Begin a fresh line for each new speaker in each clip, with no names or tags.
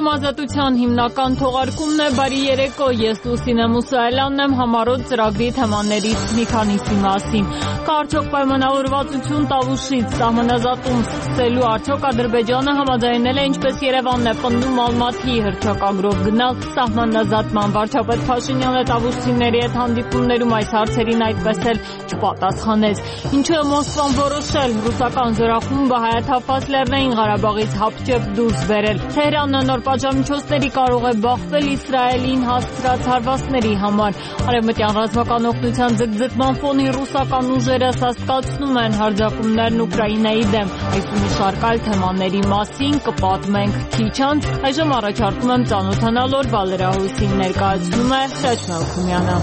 Այրում ազատության հիմնական թողարկումն է, բարի երեկո, ես Լուսինե Մուսայելյանն եմ, համառոտ ծրագրի թեմաներից մի քանիսի մասին։ Կա արդյոք պայմանավորվածություն Տավուշից սահմանազատում սկսելու, արդյոք Ադրբեջանը համաձայնել է, ինչպես Երևանն է պնդում, Ալմաթիի հռչակագրով գնալ սահմանազատման։ Վարչապետ Փաշինյանը Տավուշցիների հետ հանդիպումներում այս հարցերին այդպես էլ չպատասխանեց։ Ինչու է Մոսկվան որոշել ռուսական զորախումբը Հայաթափված Լեռնային Ղարաբաղից հապճեպ դուրս բերել։ Թեհրանը նոր պատժամիջոցների կարող է բախվել Իսրայելին հասցրած հարվածների համար։ Արևմտյան ռազմական օգնության ձգձգման ֆոնին ռուսական ուժերը սաստկացնում են հարձակումներն Ուկրաինայի դեմ։ Այս ու մի շարք այլ թեմաների մասին կպատմենք քիչ անց։ Այժմ առաջարկում եմ ծանոթանալ օրվա լրահոսին, ներկայացնում է Շաչմա Մելքումյանը։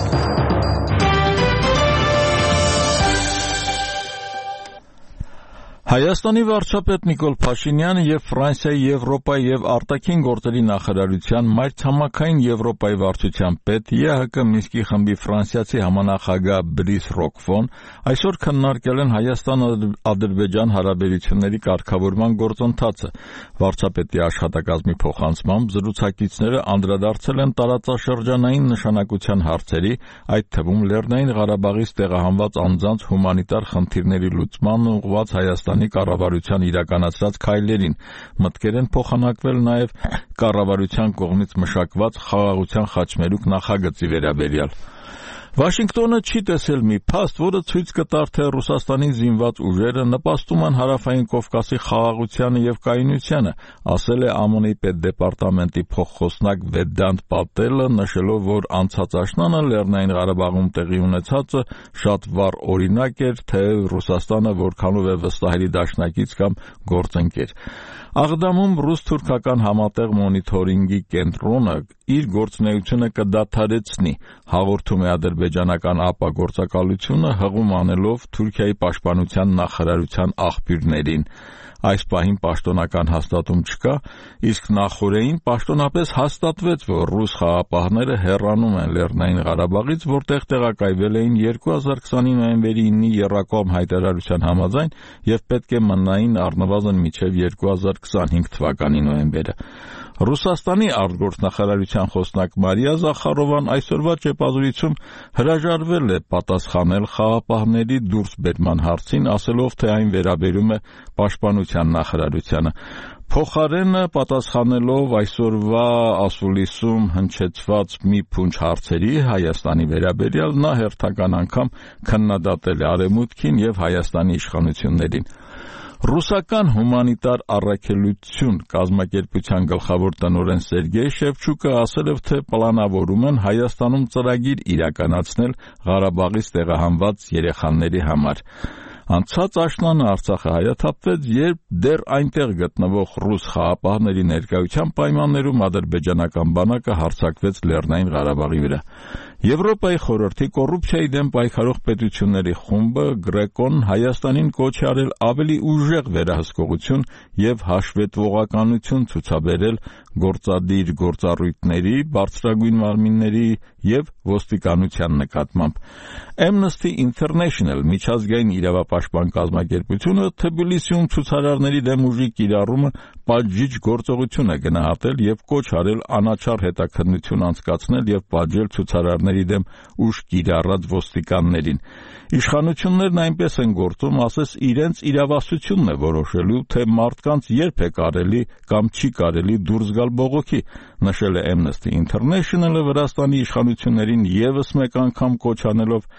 Հայաստանի վարչապետ Նիկոլ Փաշինյանը եւ Ֆրանսիայի Եվրոպայի եւ արտաքին գործերի նախարարության մայրցամաքային Եվրոպայի վարչության պետ ԵՀԿ Մինսկի խմբի ֆրանսիացի համանախագահ Բրիս Ռոկֆոն այսօր քննարկել են Հայաստան-Ադրբեջան հարաբերությունների կարգավորման գործընթացը։ Վարչապետի աշխատակազմի փոխանցմամբ զրուցակիցները անդրադարձել են տարածաշրջանային նշանակության հարցերի, այդ թվում Լեռնային Ղարաբաղից տեղահանված անձանց հումանիտար խնդիրների լուծմանն ուղղված Հայաստանի կառավարության իրականացրած քայլերին։ Մտքեր են փոխանակվել նաև կառավարության կողմից մշակված խաղաղության խաչմերուկ նախագծի վերաբերյալ։ Վաշինգտոնը չի տեսել մի փաստ, որը ցույց կտար, թե Ռուսաստանի զինված ուժերը նպաստում են Հարավային Կովկասի խաղաղությանը եւ կայունությանը, ասել է ԱՄՆ-ի պետդեպարտամենտի փոխխոսնակ Վեդանտ Պատելը, նշելով, որ անցած աշնանը Լեռնային Ղարաբաղում տեղի ունեցածը շատ վառ օրինակ էր, թե Ռուսաստանը որքանով է վստահելի դաշնակից կամ գործընկեր։ Աղդամում ռուս-թուրքական համատեղ մոնիթորինգի կենտրոնը իր գործունեությունը կդադարեցնի, հաղորդում է ադրբեջանական ԱՊԱ գործակալությունը, հղում անելով Թուրքիայի պաշտպանության նախարարության աղբյուրներին։ Այս պահին պաշտոնական հաստատում չկա, իսկ նախօրեին պաշտոնապես հաստատվեց, որ ռուս խաղապահները հեռանում են Լեռնային Ղարաբաղից, որտեղ տեղակայվել էին 2020-ի նոյեմբերի 9-ի եռակողմ հայտարարության համաձայն եւ պետք է մնային առնվազն մինչեւ 2025 թվականի նոյեմբերը։ Ռուսաստանի արտգործնախարարության խոսնակ Մարիա Զախարովան այսօրվա ճեպազրույցում հրաժարվել է պատասխանել խաղապահների դուրսբերման հարցին, ասելով, թե այն վերաբերում է պաշտպանության նախարարությանը։ Փոխարենը պատասխանելով այսօրվա ասուլիսում հնչեցված մի փունջ հարցերի Հայաստանի վերաբերյալ, նա հերթական անգամ քննադատել է Արևմուտքին եւ Հայաստանի իշխանություններին։ Ռուսական հումանիտար առաքելություն կազմակերպության գլխավոր տնօրեն Սերգեյ Շևչուկը ասել է, թե պլանավորում են Հայաստանում ծրագիր իրականացնել Ղարաբաղից տեղահանված երեխաների համար։ Անցած աշնանը Արցախը հայաթափվեց, երբ դեռ այնտեղ գտնվող ռուս խաղապահների ներկայության պայմաններում ադրբեջանական բանակը հարձակվեց Լեռնային Ղարաբաղի վրա։ Եվրոպայի խորհրդի կոռուպցիայի դեմ պայքարող պետությունների խումբը Գրեկոն Հայաստանին կոչ է արել ավելի ուժեղ վերահսկողություն եւ հաշվետվողականություն ցուցաբերել գործադիր գործառույթների, բարձրագույն մարմինների եւ ոստիկանության նկատմամբ։ Amnesty International միջազգային իրավապաշտպան կազմակերպությունը Թբիլիսիում ցուցարարների դեմ ուժի կիրառումը պատժիչ գործողություն է գնահատել եւ կոչ արել անաչառ հետաքննություն անցկացնել եւ պատժել ցուցարարների դեմ ուժ կիրառած ոստիկաններին։ Իշխանություններն այնպես են գործում, ասես իրենց իրավասությունն է որոշելու, թե մարդկանց երբ է կարելի կամ չի կարելի դուրս գալ բողոքի, նշել է Amnesty International-ը Վրաստանի իշխանություններին եւս մեկ անգամ կոչ անելով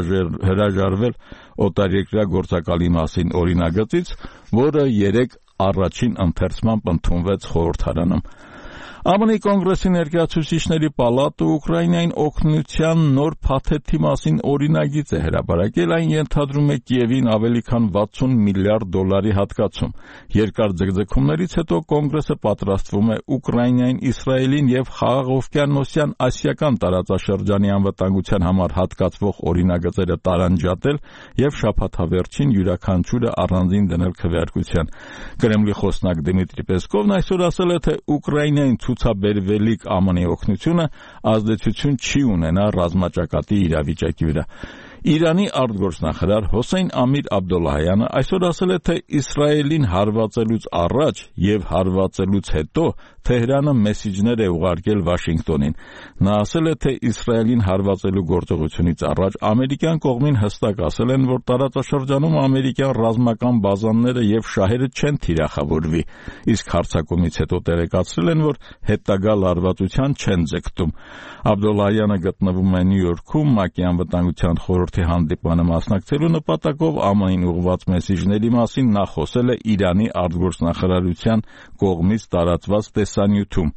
հրաժարվել օտարերկրյա գործակալի մասին օրինագծից, որը 3 առաջին ընթերցմամբ ընդունվեց խորհրդարանում։ ԱՄՆ-ի կոնգրեսի ներկայացուցիչների պալատը Ուկրաինային օգնության նոր փաթեթի մասին օրինագիծ է հրապարակել, այն ենթադրում է Կիևին ավելի քան $60 միլիարդ հատկացում։ Երկար ձգձգումներից հետո կոնգրեսը պատրաստվում է Ուկրաինային, Իսրայելին եւ Խաղաղօվկիանոսյան ասիական տարածաշրջանի անվտանգության համար հատկացվող օրինագծերը տարանջատել եւ շաբաթավերջին յուրաքանչյուրը առանձին դնել քվեարկության։ Կրեմլի խոսնակ Դմիտրի Պեսկովն այսօր ասել է, թե Ուկրաինային ցուցաբերվելիք ԱՄՆ-ի օգնությունը ազդեցություն չի ունենա ռազմաճակատի իրավիճակի վրա։ Իրանի արտգործնախարար Հոսեյն Ամիր Աբդոլլահյանը այսօր ասել է, թե Իսրայելին հարվածելուց առաջ եւ հարվածելուց հետո Թեհրանը մեսիջներ է ուղարկել Վաշինգտոնին։ Նա ասել է, թե Իսրայելին հարվածելու գործողությունից առաջ ամերիկյան կողմին հստակ ասել են, որ տարածաշրջանում ամերիկյան ռազմական բազաները եւ շահերը չեն թիրախավորվի, իսկ հարձակումից հետո տեղեկացրել են, որ հետագա լարվածության չեն ձգտում։ Աբդոլլահյանը գտնվում է Նյու Յորքում ՄԱԿ-ի անվտանգության խորհրդի հանդիպմանը մասնակցելու նպատակով ԱՄՆ-ին ուղղված մեսիջների մասին նա խոսել է Իրանի արտգործնախարարության կողմից տարածված տեսանյութում։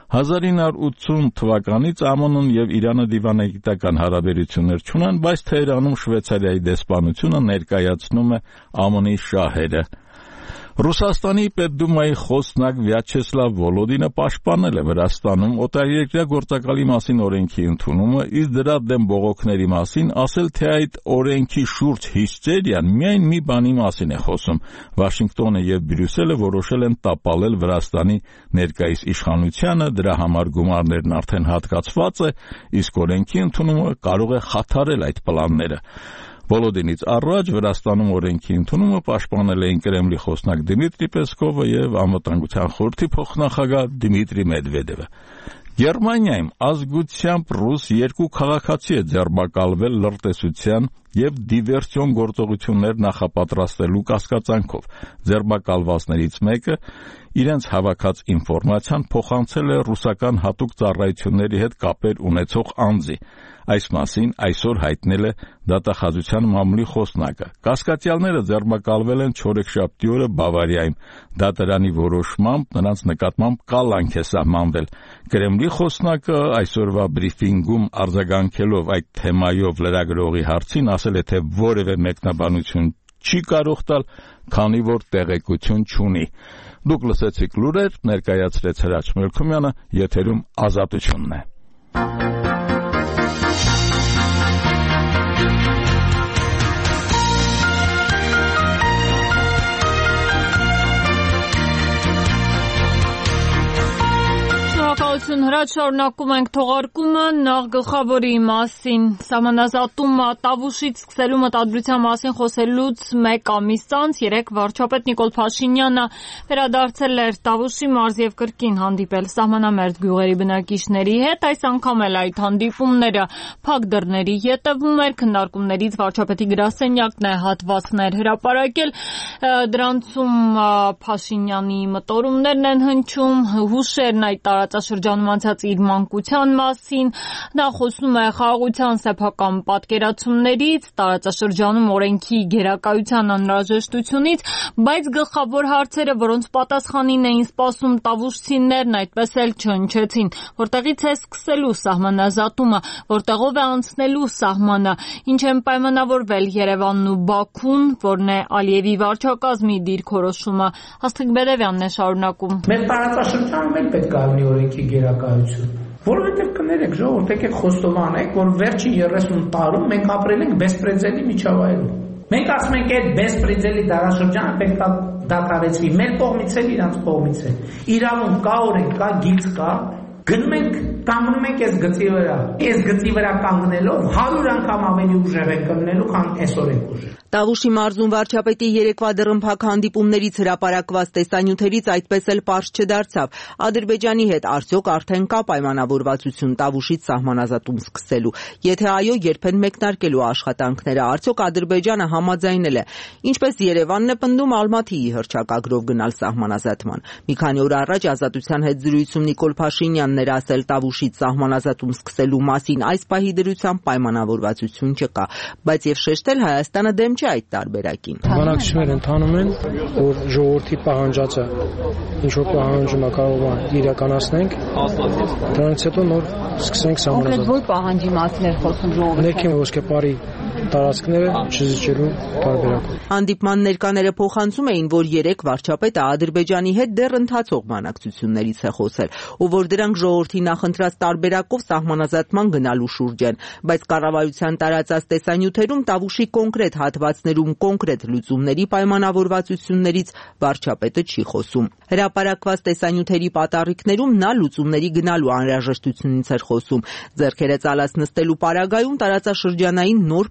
1980 թվականից ԱՄՆ-ն եւ Իրանը դիվանագիտական հարաբերություններ չունեն, բայց Թեհրանում Շվեյցարիայի դեսպանությունը ներկայացնում է ԱՄՆ-ի շահերը։ Ռուսաստանի Պետդումայի խոսնակ Վյաչեսլավ Վոլոդինը պաշտպանել է Վրաստանում օտարերկրյա գործակալի մասին օրենքի ընդունումը, իսկ դրա դեմ բողոքների մասին ասել, թե այդ օրենքի շուրջ հիստերիան միայն մի բանի մասին է խոսում։ Վաշինգտոնը եւ Բրյուսելը որոշել են տապալել Վրաստանի ներկայիս իշխանությանը, դրա համար գումարներն արդեն հատկացված է, իսկ օրենքի ընդունումը կարող է խաթարել այդ պլանները։ Վոլոդինից առաջ Վրաստանում օրենքի ընդունումը պաշտպանել էին Կրեմլի խոսնակ Դմիտրի Պեսկովը եւ անվտանգության խորհրդի փոխնախագահ Դմիտրի Մեդվեդևը։ Գերմանիայում ազգությամբ ռուս 2 քաղաքացի է ձերբակալվել լրտեսության եւ դիվերսիոն գործողություններ նախապատրաստելու կասկածանքով։ Ձերբակալվածներից մեկը իրենց հավաքած ինֆորմացիան փոխանցել է ռուսական հատուկ ծառայությունների հետ կապեր ունեցող անձի։ Այս մասին այսօր հայտնել է դատախազության մամուլի խոսնակը։ Կասկածյալները ձերբակալվել են չորեքշաբթի օրը Բավարիայում։ Դատարանի որոշմամբ նրանց նկատմամբ կալանք է սահմանվել։ Կրեմլի խոսնակը այսօրվա բրիֆինգում արձագանքելով այդ թեմայով լրագրողի հարցին ասել է, թե որևէ մեկնաբանություն չի կարող տալ, քանի որ տեղեկություն չունի։ Դուք լսեցիք լուրեր, ներկայացրեց Հրաչ Մելքումյանը, եթերում Ազատությունն է։
Հրաչ շարունակում ենք թողարկումը նախ գլխավորի մասին։ Սահմանազատումը Տավուշից սկսելու մտադրության մասին խոսելուց մեկ ամիս անց երեկ վարչապետ Նիկոլ Փաշինյանը վերադարձել էր Տավուշի մարզ եւ կրկին հանդիպել սահմանամերձ գյուղերի բնակիչների հետ։ Այս անգամ էլ այդ հանդիպումները փակ դռների ետևում էր, քննարկումներից վարչապետի գրասենյակն է հատվածներ հրապարակել։ Դրանցում Փաշինյանի մտորումներն են հնչում, հուշերն այդ տարածաշրջանում անցած իր մանկության մասին։ Նա խոսում է խաղաղության սեփական պատկերացումներից, տարածաշրջանում օրենքի գերակայության անհրաժեշտությունից, բայց գլխավոր հարցերը, որոնց պատասխանին էին սպասում տավուշցիներն, այդպես էլ չհնչեցին։ Որտեղից է սկսելու սահմանազատումը, որտեղով է անցնելու սահմանը, ինչ են պայմանավորվել Երևանն ու Բաքուն, որն է Ալիևի վարչակազմի դիրքորոշումը։ Աստղիկ Բերևյանն է շարունակում։
Մեր տարածաշրջանում էլ պետք է լինի օրենքի գերակայություն։ Որովհետև կներեք, ժողովուրդ, եկեք խոստովանենք, որ վերջին 30 տարում մենք ապրել ենք բեսպրեդելի միջավայրում։ Մենք ասում ենք, այդ բեսպրեդելի դարաշրջանը պետք է դադարեցվի։ Մեր կողմից էլ, իրանց կողմից էլ։ Իրավունք կա, օրենք կա, գիծ կա։ Գնում ենք, կանգնում ենք այս գծի վրա։ Այս գծի վրա կանգնելով 100 անգամ ավելի ուժեղ ենք կանգնելու, քան այսօր ենք ուժեղ։
Տավուշի մարզում վարչապետի երեկվա դռնփակ հանդիպումներից հրապարակված տեսանյութերից այդպես էլ պարզ չդարձավ։ Ադրբեջանի հետ արդյոք արդեն կա պայմանավորվածություն Տավուշից սահմանազատում սկսելու։ Եթե այո, երբեն մեկնարկելու աշխատանքները, արդյոք Ադրբեջանը համաձայնել է։ Ինչպես Երևանն է պնդում, Ալմաթիի հռչակագրով գնալ սահմանազատման։ Մի քանի օր առաջ Ազատության հետ զրույցում Նիկոլ Փաշինյանն էր ասել Տավուշից սահմանազատում սկսելու մասին, այս պահի դրությամբ պայմանավորվածություն չկա, բայց եւ շեշտել Հայաստանը դեմ չէ այդ տարբերակին։
Բանակցություններ ընթանում են, որ ժողովրդի պահանջածը ինչ որ պահանջում է կարող է իրականացնենք, դրանից հետո նոր սկսենք սահմանազատել։
Կոնկրետ որ պահանջի մասին էր խոսում ժողովուրդը։
Ներքին ոսկեպարի տարածքները չզիջելու տարբերակով։
Հանդիպման ներկաները փոխանցում էին, որ երեք վարչապետը Ադրբեջանի հետ դեռ ընթացող բանակցություններից է խոսել, ու որ դրանք ժողովրդի նախընտրած տարբերակով սահմանազատման գնալու շուրջ են, բայց կառավարության տարածած տեսանյութերում Տավուշի կոնկրետ հատվածներում կոնկրետ լուծումների պայմանավորվածություններից վարչապետը չի խոսում։ Հրապարակված տեսանյութերի պատառիկներում նա լուծումների գնալու անհրաժեշտությունից էր խոսում։ Ձեռքերը ծալած նստելու պարագայում տարածաշրջանային նոր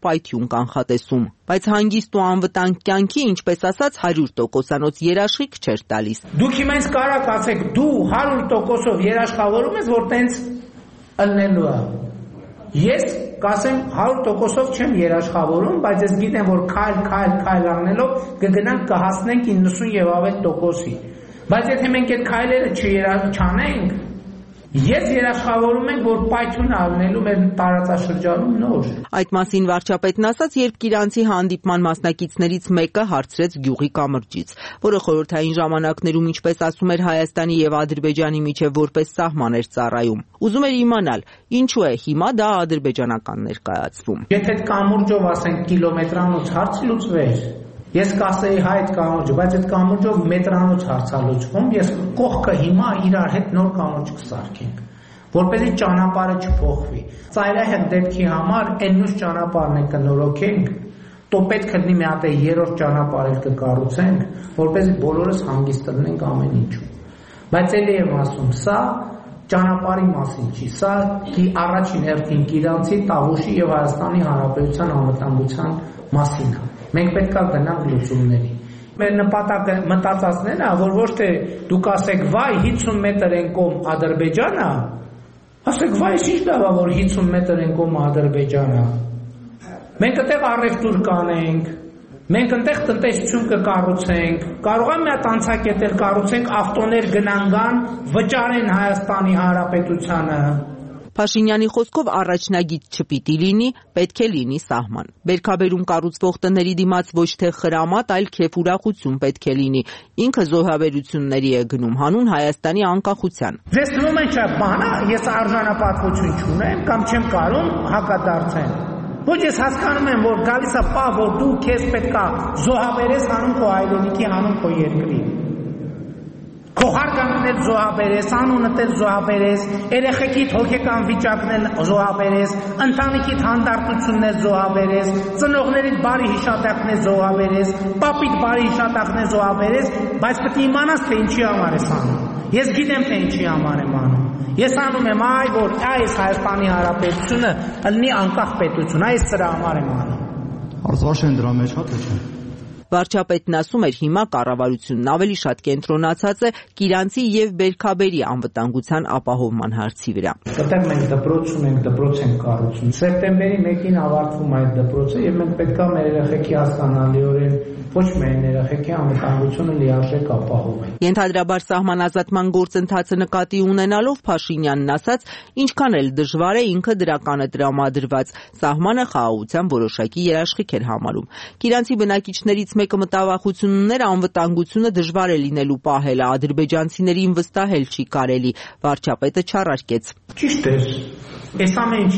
պայթյուն կանխատեսում, բայց հանգիստ ու անվտանգ կյանքի, ինչպես ասած, 100%-անոց երաշխիք չէր տալիս։
Դուք հիմա ինձ կարաք ասեք, դու 100%-ով երաշխավորում ես, որ տենց ըլնելու է։ Ես կասեմ 100%-ով չեմ երաշխավորում, բայց ես գիտեմ, որ քայլ առնելով կգնանք կհասնենք 90 եւ ավել տոկոսի։ Բայց եթե մենք այդ քայլերը չանենք, ես երաշխավորում ենք, որ պայթյուն առնելու մեր տարածաշրջանում նոր։
Այդ մասին վարչապետն ասաց, երբ Կիրանցի հանդիպման մասնակիցներից մեկը հարցրեց գյուղի կամրջից, որը խորհրդային ժամանակներում, ինչպես ասում էր, Հայաստանի եւ Ադրբեջանի միջև որպես սահման էր ծառայում։ Ուզում էր իմանալ, ինչու է հիմա դա ադրբեջանական ներկայացվում։
Եթե այդ կամուրջով ասենք կիլոմետրանոց հարց լուծվեր, ես կասեի հայ այդ կամուրջը, բայց այդ կամուրջով մետրանոց հարցալուծվում, ես կողքը հիմա իրար հետ նոր կամուրջ կսարքենք, որպեսզի ճանապարհը չփոխվի։ Ծայրահեղ դեպքի համար այն նույն ճանապարհն է կնորոգենք, то պետք է լինի մի հատ երրորդ ճանապարհ էլ կկառուցենք, որպեսզի բոլորս հանգիստ լինենք ամեն ինչում։ Բայց ելի եմ ասում, սա ճանապարհի մասին չի, սա առաջին հերթին Կիրանցի, Տավուշի եւ Հայաստանի Հանրապետության անվտանգության մասին է։ Մենք պետք է գնանք լուծումների։ Մեր նպատակը մտածածն է, որ ոչ թե դուք ասեք վայ 50 մետր են կողմ Ադրբեջանը, ասեք վայ ինչ լավ է, որ 50 մետր են կողմ Ադրբեջանը։ Մենք այդտեղ առևտուր կանենք, մենք այդտեղ տնտեսություն կկառուցենք, կարող է մի հատ անցակետել կառուցենք, ավտոներ գնանգան, վճարեն Հայաստանի Հանրապետությանը։
Փաշինյանի խոսքով առաջնագիծ չպիտի լինի, պետք է լինի սահման։ Բերքաբերում կառուցվող տների դիմաց ոչ թե խրամատ, այլ քեֆուրախություն պետք է լինի։ Ինքը զոհաբերությունների է գնում հանուն Հայաստանի անկախության։
Ձեզ թվում է չէ բանա, ես արժանապատվություն չունեմ կամ չեմ կարող հակադարձել։ Ոչ ես հասկանում եմ, որ գալիս է պահ, որ դու քեզ պետքա զոհաբերես հանուն քո հայրենիքի, հանուն քո երկրի։ Քո հարգանքն էլ զոհաբերես, անունդ էլ զոհաբերես, երեխեքիդ հոգեկան վիճակն էլ զոհաբերես, ընտանիքիդ հանդարտությունն էլ զոհաբերես, ծնողներիդ բարի հիշատակն էլ զոհաբերես, պապիդ բարի հիշատակն էլ զոհաբերես, բայց պետք է իմանաս, թե ինչի համար ես անում։ Ես գիտեմ, թե ինչի համար եմ անում։ Ես անում եմ որ այս Հայաստանի Հանրապետությունը լինի անկախ պետություն, այս սրա համար եմ անում։
Արծվաշեն դրա մեջ հա թե չէ։
Վարչապետն ասում էր, հիմա կառավարությունն ավելի շատ կենտրոնացած է Կիրանցի եւ Բերքաբերի անվտանգության ապահովման հարցի վրա։
Այդտեղ մենք դպրոց ունենք, դպրոց ենք կառուցում։ Սեպտեմբերի 1-ին ավարտվում է այդ դպրոցը եւ մենք պետք է մեր երեխեքի հասկանալիորեն ոչ միայն երեխեքի անվտանգությունը լիարժեք ապահովենք։
Ենթադրաբար սահմանազատման գործընթացը նկատի ունենալով Փաշինյանն ասաց, ինչքան էլ դժվար է ինքը դրական է տրամադրված, սահմանը խաղաղության որոշակի երաշխիք էր համարում։ Կիրանցի բնակիչներից մեկը մտավախություն ուներ անվտանգությունը դժվար է լինելու պահելը, ադրբեջանցիներին վստահել չի կարելի, վարչապետը չառարկեց։
Ճիշտ է։ Այս ամեն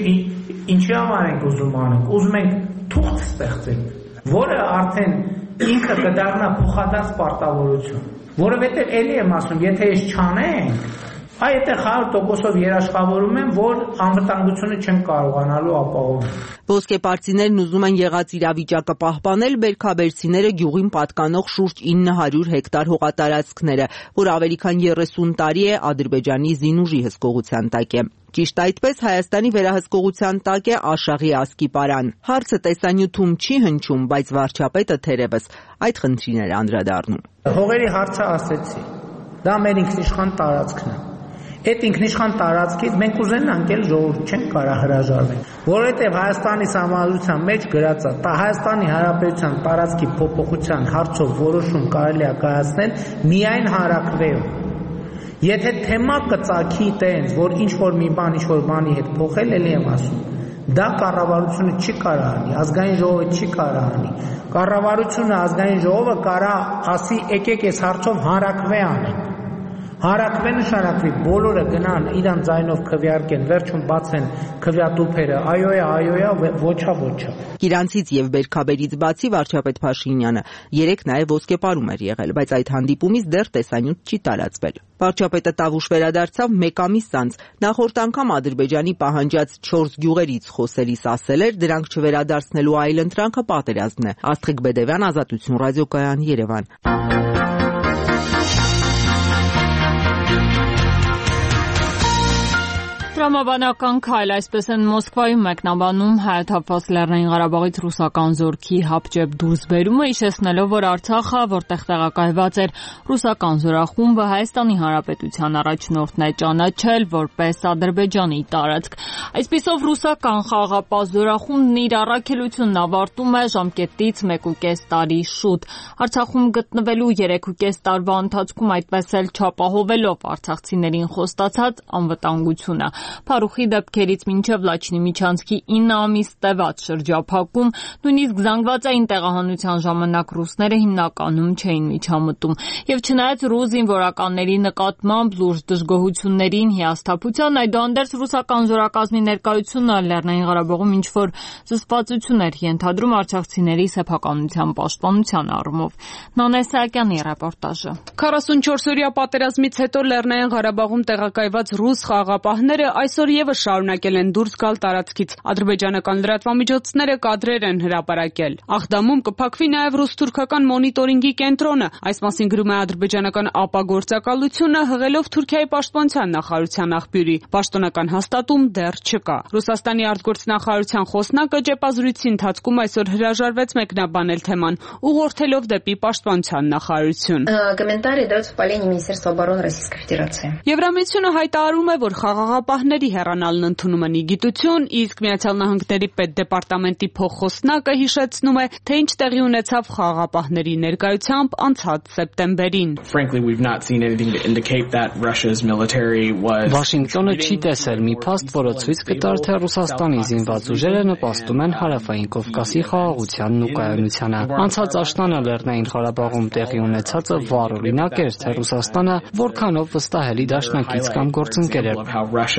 ինչի համար ենք ուզում անենք, ուզում ենք թուղթ ստեղծենք, որը արդեն ինքը կդառնա փոխադարձ պարտավորություն, որովհետև էլի եմ ասում, եթե ես չանենք, այդ 100%-ով երաշխավորում եմ, որ անվտանգությունը չեմ կարողանալու ապահովել։
Ոսկեպարծիներն ուզում են եղած իրավիճակը պահպանել, բերքաբերցիները գյուղին պատկանող շուրջ 900 հեկտար հողատարածքները, որ ավելի քան 30 տարի է Ադրբեջանի զինուժի հսկողության տակ է։ Ճիշտ այդպես Հայաստանի վերահսկողության տակ է Աշաղի ասկիպարան։ Հարցը տեսանյութում չի հնչում, բայց վարչապետը թերևս այդ խնդրին էր անդրադառնում։
Հողերի հարցը ասեցի, դա մեր ինքնիշխան տարածքն է։ Այդ ինքնիշխան տարածքից մենք ուզենանք էլ ժողովուրդ չենք կարող հրաժարվել, որովհետև Հայաստանի սահմանադրության մեջ գրած է, Հայաստանի Հանրապետության տարածքի փոփոխության հարցով որոշում կարելի է կայացնել միայն հանրաքվեով։ Եթե թեմա կծագի տենց, որ ինչ-որ մի բան ինչ-որ բանի հետ փոխել, էլի եմ ասում, դա կառավարությունը չի կարող անի, ազգային ժողովը չի կարող անի։ Կառավարությունը, ազգային ժողովը կարող ասի եկեք այս հարցով հանրաքվե անենք։ Հանրաքվե նշանակվի բոլորը գնան իրան ձայնով քվեարկեն, վերջում բացեն քվեատուփերը, այո է, ոչա։
Կիրանցից եւ Բերքաբերից բացի վարչապետ Փաշինյանը երեք նաեւ ոսկեպարում էր եղել, բայց այդ հանդիպումից դեռ տեսանյութ չի տարածվել։ Վարչապետը Տավուշ վերադարձավ մեկ ամիս անց։ Նախորդ անգամ Ադրբեջանի պահանջած 4 գյուղերից խոսելիս ասել էր, դրանք չվերադարձնելու այլընտրանքը պատերազմն է։ Աստղիկ Բեդևյան, Ազատություն ռադիոկայան, Երևան։
Տրամաբանական քայլ, այսպես են Մոսկվայում մեկնաբանում հայաթափված Լեռնային Ղարաբաղից ռուսական զորքի հապճեպ դուրսբերումը, հիշեցնելով, որ Արցախը, որտեղ տեղակայված էր ռուսական զորախումբը, Հայաստանի Հանրապետության առաջնորդն է ճանաչել որպես Ադրբեջանի տարածք։ Այսպիսով ռուսական խաղաղապահ զորախումբն իր առաքելությունն ավարտում է ժամկետից 1.5 տարի շուտ։ Արցախում գտնվելու 3.5 տարվա ընթացքում այդպես էլ չապահովելով արցախցիներին խոստացած անվտանգությունը։ Փարուխի դեպքերից մինչև Լաչինի Միչանցքի 9 ամիս տևած շրջափակում, նույնիսկ զանգվածային տեղահանության ժամանակ ռուսները հիմնականում չէին միջամտում։ Եվ չնայած ռուս զինվորականների նկատմամբ լուրջ դժգոհություններին, հիասթափության, այդուհանդերձ ռուսական զորակազմի ներկայությունը Լեռնային Ղարաբաղում ինչ-որ զսպվածություն էր ենթադրում արցախցիների սեփականության պաշտպանության առումով։ Նանե Սահակյանի ռեպորտաժը։
44-օրյա պատերազմից հետո Լեռնային Ղարաբաղում տեղակայված ռուս խաղաղապահները այսօր եւս շարունակել են դուրս գալ տարածքից։ Ադրբեջանական լրատվամիջոցները կադրեր են հրապարակել։ Աղդամում կփակվի նաեւ ռուս-թուրքական մոնիտորինգի կենտրոնը։ Այս մասին գրում է ադրբեջանական ԱՊԱ գործակալությունը, հղելով Թուրքիայի պաշտպանության նախարարության աղբյուրի։ Պաշտոնական հաստատում դեռ չկա։ Ռուսաստանի արտգործնախարարության խոսնակը ճեպազրույցի ընթացքում այսօր հրաժարվեց մեկնաբանել թեման, ուղղորդելով դեպի պաշտպանության նախարարություն։
Комментарий дает в полине Министерства обороны Российской Федерации.
Եվրամիությունը հայտարարում է, որ խաղաղապահների հեռանալն ընդունում են իգիտություն, իսկ Միացյալ Նահանգների պետդեպարտամենտի փոխխոսնակը հիշեցնում է, թե ինչ տեղի ունեցավ խաղաղապահների ներկայությամբ անցած սեպտեմբերին։
Վաշինգտոնը չի տեսել մի փաստ, որը ցույց կտար, թե Ռուսաստանի զինված ուժերը նպաստում են Հարավային Կովկասի խաղաղությանն ու կայունությանը։ Անցած աշնանը Լեռնային Ղարաբաղում տեղի ունեցածը վառ օրինակ էր, թե Ռուսաստանը որքանով վստահելի դաշնակից կամ գործընկեր է։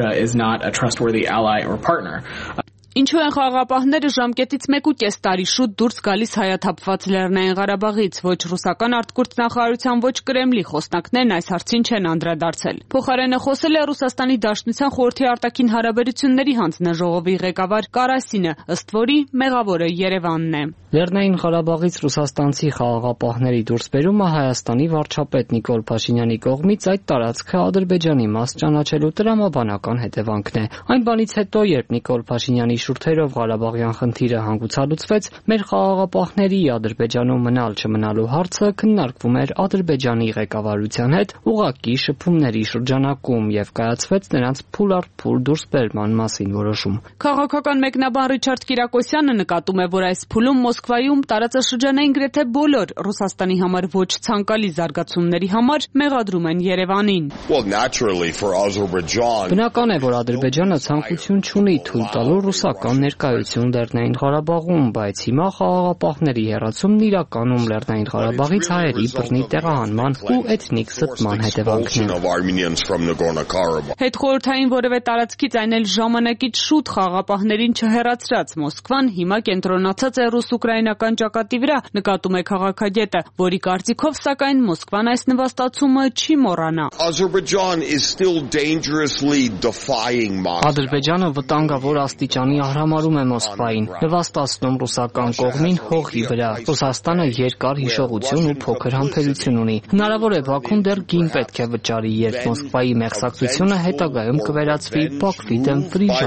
Ինչու են խաղաղապահները ժամկետից 1.5 տարի շուտ դուրս գալիս հայաթափված Լեռնային Ղարաբաղից։ Ոչ ռուսական արտգործնախարարության, ոչ Կրեմլի խոսնակներն այս հարցին չեն անդրադարձել։ Փոխարենը խոսել է Ռուսաստանի Դաշնության խորհրդի արտաքին հարաբերությունների հանձնաժողովի ղեկավար Կարասինը, ըստ որի մեղավորը Երևանն է։
Լեռնային Ղարաբաղից ռուսաստանցի խաղաղապահների դուրսբերումը Հայաստանի վարչապետ Նիկոլ Փաշինյանի կողմից այդ տարածքը Ադրբեջանի մաս ճանաչելու տրամաբանական հետևանքն է։ Այն բանից հետո, երբ Նիկոլ Փաշինյանի շուրթերով Ղարաբաղյան խնդիրը հանգուցալուծվեց, մեր խաղաղապահների Ադրբեջանում մնալ-չմնալու հարցը քննարկվում էր Ադրբեջանի ղեկավարության հետ ուղղակի շփումների շրջանակում եւ կայացվեց նրանց փուլ առ փուլ դուրսբերման մասին որոշում։
Քաղաքական մեկնաբան Ռիչարդ Կիրակոսյանը նկատում է, որ այս փուլում Մոսկվայում տարածաշրջանային գրեթե բոլոր Ռուսաստանի համար ոչ ցանկալի զարգացումների համար մեղադրում են Երևանին։
Բնական է, որ Ադրբեջանը ցանկություն չունի թույլ տալու ռուսական ներկայություն Լեռնային Ղարաբաղում, բայց հիմա խաղաղապահների հեռացումն իրականում Լեռնային Ղարաբաղից հայերի բռնի տեղահանման ու էթնիկ զտման հետևանքն է։
Հետխորհրդային որևէ տարածքից այն էլ ժամանակից շուտ խաղաղապահներին չհեռացրած Մոսկվան հիմա կենտրոնացած է ռուս-ուկրաինական ճակատի վրա, նկատում է քաղաքագետը, որի կարծիքով սակայն Մոսկվան այս նվաստացումը չի մոռանա։
Ադրբեջանը վտանգավոր աստիճանի արհամարհում է Մոսկվային, նվաստացնում ռուսական կողմին հողի վրա։ Ռուսաստանը երկար հիշողություն ու փոքր համբերություն ունի։ Հնարավոր է Բաքուն դեռ գին պետք է վճարի, երբ Մոսկվայի մեղսակցությունը հետագայում կվերածվի Բաքվի դեմ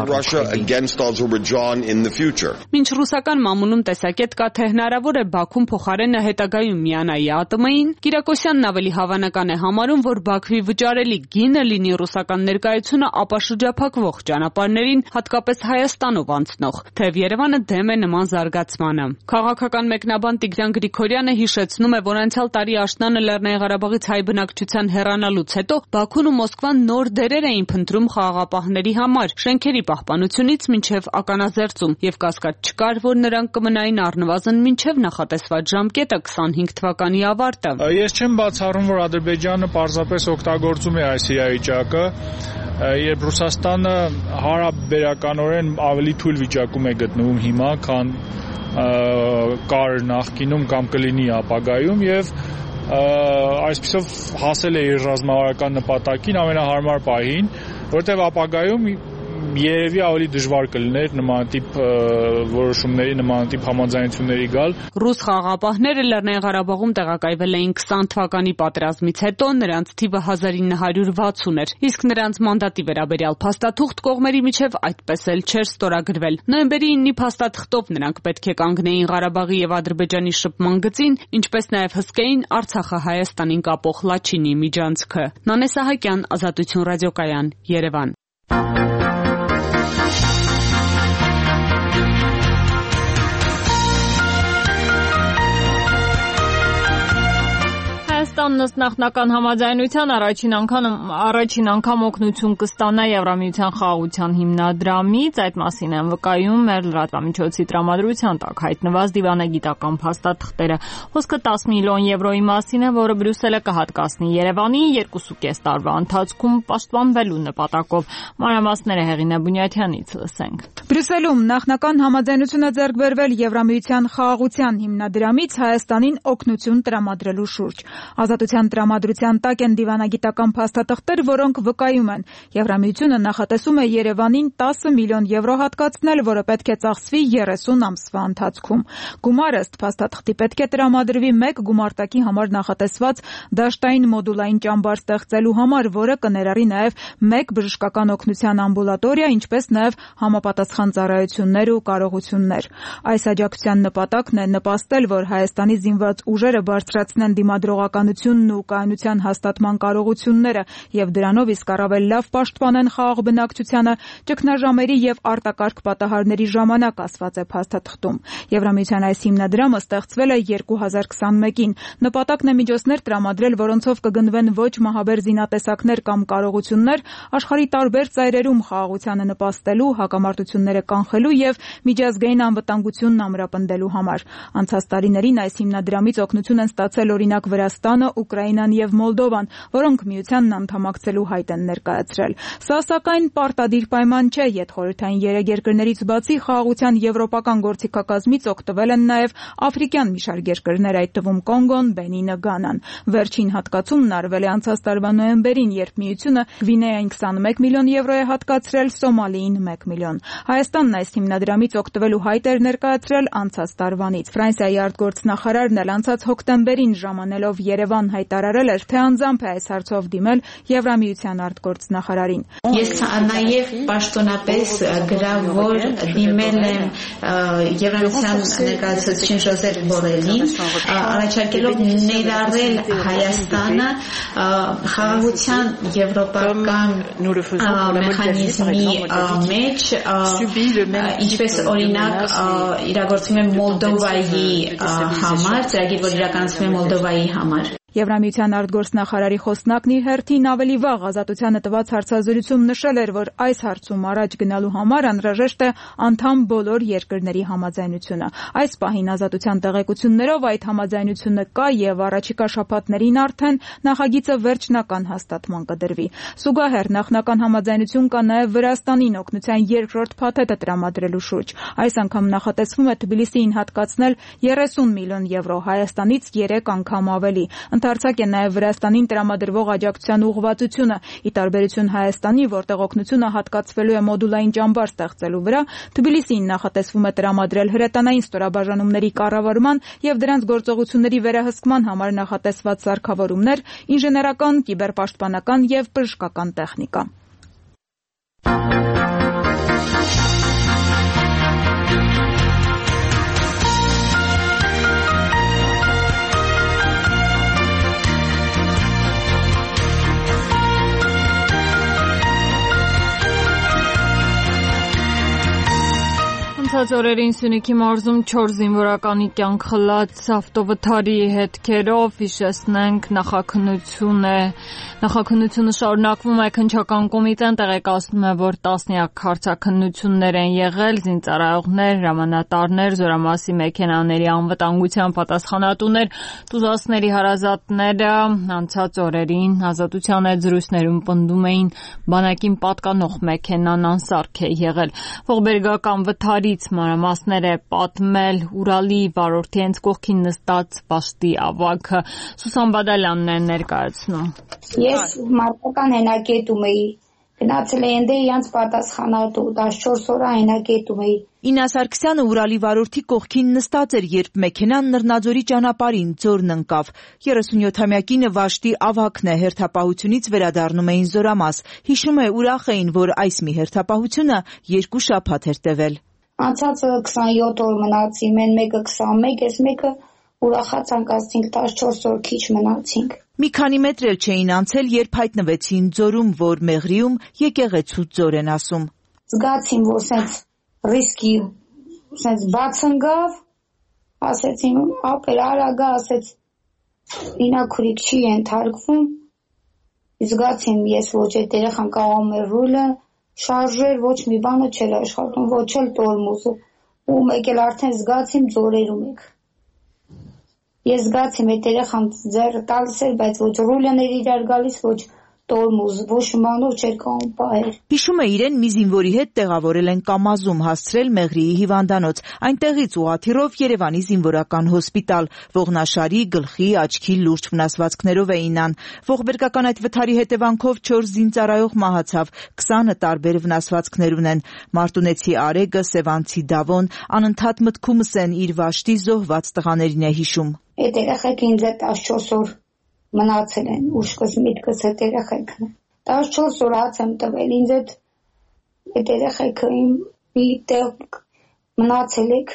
Մինչ ռուսական մամուլում տեսակետ կա, թե հնարավոր է Բաքուն փոխարենը հետագայում միանա ԵԱՏՄ-ին, Կիրակոսյանն ավելի հավանական է համարում, որ Բաքվի վճարելի գինը լինի ռուսական ներկայությունը ապաշրջափակվող ճանապարհներին, հատկապես Հայաստանով անցնող, թեև Երևանը դեմ է նման զարգացմանը։ Քաղաքական մեկնաբան Տիգրան Գրիգորյանը հիշեցնում է, որ անցյալ տարի աշնանը Լեռնային Ղարաբաղից հայ բնակչության հեռանալուց հետո Բաքուն ու Մոսկվան նոր դերեր էին փնտրում խաղաղապահների համար, շենքերի պահպանությունից մինչև ականազերծում, եւ կասկած չկար, որ նրանք կմնային առնվազն մինչև նախատեսված ժամկետը 25 թվականի ավարտը։
Ես չեմ բացառում, որ Ադրբեջանը պարզապես օգտագործում է այս իրավիճակը, երբ Ռուսաստանը հարաբերականորեն ավելի թույլ վիճակում է գտնվում հիմա, քան կար նախկինում կամ կլինի ապագայում, եւ այսպիսով հասել է իր ռազմավարական նպատակին ամենահարմար պահին, որտեղ ապագայում երևի ավելի դժվար կլիներ նմանատիպ որոշումների, նմանատիպ համաձայնությունների գալ։
Ռուս խաղաղապահները Լեռնային Ղարաբաղում տեղակայվել էին 20 թվականի պատերազմից հետո, նրանց թիվը 1960 էր, իսկ նրանց մանդատի վերաբերյալ փաստաթուղթ կողմերի միջև այդպես էլ չէր ստորագրվել։ Նոյեմբերի 9-ի փաստաթղթով նրանք պետք է կանգնեին Ղարաբաղի եւ Ադրբեջանի շփման գծին, ինչպես նաեւ հսկեին Արցախը Հայաստանին կապող Լաչինի միջանցքը։ Նանե Սահակյան, Ազատություն ռադիոկայան, Երևան։
Հայաստանն ըստ նախնական համաձայնության առաջին անգամ օգնություն կստանա Եվրամիության խաղաղության հիմնադրամից, այդ մասին են վկայում մեր լրատվամիջոցի տրամադրության տակ հայտնված դիվանագիտական փաստաթղթերը։ Խոսքը 10 միլիոն եվրոյի մասին է, որը Բրյուսելը կհատկացնի Երևանին 2.5 տարվա ընթացքում պաշտպանվելու նպատակով։ Մանրամասները Հեղինե Բունյաթյանից լսենք։
Բրյուսելում նախնական համաձայնությունը ձեռք բերվել Եվրամիության խաղաղության հիմնադրամից Հայաստանին օգնություն տրամադրելու շուրջ։ Ազատության տրամադրության տակ են դիվանագիտական փաստաթղթեր, որոնք վկայում են Եվրամիությունը նախատեսում է Երևանին 10 միլիոն եվրո հատկացնել, որը պետք է ծախսվի 30 ամսվա ընթացքում։ Գումարը ըստ փաստաթղթի պետք է տրամադրվի 1 գումարտակի համար նախատեսված դաշտային մոդուլային ճամբար ստեղծելու համար, որը կներառի նաև 1 բժշկական օգնության ամբուլատորիա, ինչպես նաև համապատասխան ծառայություններ ու կարողություններ։ Այս աջակցության նպատակն է նպաստել, որ Հայաստանի զինված ուժերը բարձրացնեն դիմադրողականությունն ու կայունության հաստատման կարողությունները եւ դրանով իսկ առավել լավ պաշտպանեն խաղաղ բնակչությանը ճգնաժամերի եւ արտակարգ պատահարների ժամանակ, ասված է փաստաթղթում։ Եվրամիության այս հիմնադրամը ստեղծվել է 2021-ին։ Նպատակն է միջոցներ տրամադրել, որոնցով կգնվեն ոչ մահաբեր զինատեսակներ կամ կարողություններ աշխարհի տարբեր ծայրերում խաղաղությանը նպաստելու, հակամարտությունները կանխելու եւ միջազգային անվտանգությունն ամրապնդելու համար։ Անցած տարիներին այս հիմնադրամից օգնություն են ստացել օրինակ Վրաստանը, Ուկրաինան եւ Մոլդովան, որոնք միությանն անդամակցելու հայտ են ներկայացրել։ Սա սակայն պարտադիր պայման չէ, յետխորհրդային 3 երկրներից բացի խաղաղության եվրոպական գործիքակազմից օգտվել են նաեւ աֆրիկյան մի շարք երկրներ, այդ թվում Կոնգոն, Բենինը, Գանան։ Վերջին հատկացումն արվել է անցած տարվա նոյեմբերին, երբ միությունը Գվինեային 21 միլիոն եվրո է հատկացրել, Սոմալիին 1 միլիոն։ Հայաստանն այս հիմնադրամից օգտվելու հայտ էր ներկայացրել անցած տարվանից։ Ֆրանսիայի արտգործնախարարն էլ անցած հոկտեմբերին ժամանելով Երևան հայտարարել էր, թե անձամբ է այս հարցով դիմել Եվրամիության արտգործնախարարին։
Ես նաև պաշտոնապես գրավոր դիմել եմ Եվրամիության ներկայացուցիչ Ժոզեփ Բորելին, առաջարկելով ներառել Հայաստանը խաղաղության եվրոպական մեխանիզմի մեջ, ինչպես օրինակ իրագործվում է Մոլդովայի համար, ծրագիր, որ իրականացվում է Մոլդովայի համար։
Եվրամիության արտգործնախարարի խոսնակն իր հերթին ավելի վաղ Ազատությանը տված հարցազրույցում նշել էր, որ այս հարցում առաջ գնալու համար անհրաժեշտ է անդամ բոլոր երկրների համաձայնությունը։ Այս պահին Ազատության տեղեկություններով այդ համաձայնությունը կա եւ առաջիկա շաբաթներին արդեն նախագիծը վերջնական հաստատման կդրվի։ Զուգահեռ նախնական համաձայնություն կա նաեւ Վրաստանին օգնության երկրորդ փաթեթը տրամադրելու շուրջ։ Այս անգամ նախատեսվում է Թբիլիսիին հատկացնել 30 միլիոն եվրո, Հայաստանից 3 անգամ ավելի։ Ընդարձակ է նաև Վրաստանին տրամադրվող աջակցության ուղղվածությունը, ի տարբերություն Հայաստանի, որտեղ օգնությունը հատկացվելու է մոդուլային ճամբար ստեղծելու վրա, Թբիլիսիին նախատեսվում է տրամադրել հրետանային ստորաբաժանումների կառավարման եւ դրանց գործողությունների վերահսկման համար նախատեսված սարքավորումներ, ինժեներական, կիբերպաշտպանական եւ բժշկական տեխնիկա։
Անցած օրերին Սյունիքի մարզում 4 զինվորականի կյանք խլած ավտովթարի հետքերով հիշեցնենք նախաքննությունը շարունակվում է, քննչական կոմիտեն տեղեկացնում է, որ տասնյակ հարցաքննություններ են եղել, զինծառայողներ, հրամանատարներ, զորամասի մեքենաների անվտանգության պատասխանատուներ, տուզասների հարազատները անցած օրերին Ազատության հետ զրույցներում պնդում էին բանակին պատկանող մեքենան անսարք է եղել։ Ողբերգական վթարից մանրամասներ է պատմել Ուրալի վարորդի հենց կողքին նստած պաշտի ավագը։ Սուսան Բադալյանն է ներկայացնում։
Ես մարտական հենակետում էի
Գնացել էին դե իրանց պատասխանատու 14 օր այնակետում էի։
Ինա Սարգսյանը Ուրալի վարորդի կողքին նստած էր, երբ մեքենան Նռնաձորի ճանապարհին ձորն ընկավ։ 37-ամյա կինը Վաշտի ավագն է, հերթապահությունից վերադառնում էին Զորամաս։ Հիշում է, ուրախ էին, որ այս մի հերթապահությունը 2 շաբաթ էր տևել։
Անցածը 27 օր մնացի, մեն մեկը 21, ես մեկը ուրախացանք ասենք 14 օր քիչ մնացինք։
Մի քանի մետր էլ չէին անցել, երբ հայտնվեցին ձորում, որ Մեղրիում եկեղեցու ձոր են ասում։
Զգացին, որ սենց ռիսկի սենց բաց ընկավ, ասեցին ապեր արագա, ասեց ինաքուրիկ չի ենթարկվում, զգացին ես ոչ այդ երեխան կաղում էր ռուլը, շարժեր, ոչ մի բանը չէր աշխատում, ոչ էլ տորմուզը, ու մեկ էլ արդեն զգացին ձորերում եք։ Ես զգացի այդ երեխան ձեռը տալիս էր, բայց ոչ ռուլն էր իրար գալիս, ոչ տորմուզ, ոչ մանով չէր կարող պահել։
Հիշում է իրեն մի զինվորի հետ տեղավորել են Կամազում, հասցրել Մեղրիի հիվանդանոց, այնտեղից ուղղաթիռով Երևանի զինվորական հոսպիտալ, ողնաշարի, գլխի, աչքի լուրջ վնասվածքներով էին ան։ Ողբերգական այդ վթարի հետևանքով 4 զինծառայող մահացավ, 20 տարբեր վնասվածքներ ունեն։ Մարտունեցի Արեգը, Սևանցի Դավոն անընդհատ մտքումս են իր Վաշտի զոհված տղաներին է հիշում։
Այդ երեխեք ինձ 14 օր մնացել են, ուշքս միտքս այդ երեխեքն է։ 14 օր հաց եմ տվել, ինձ այդ երեխեքը իմ մի տեղ մնացել եք,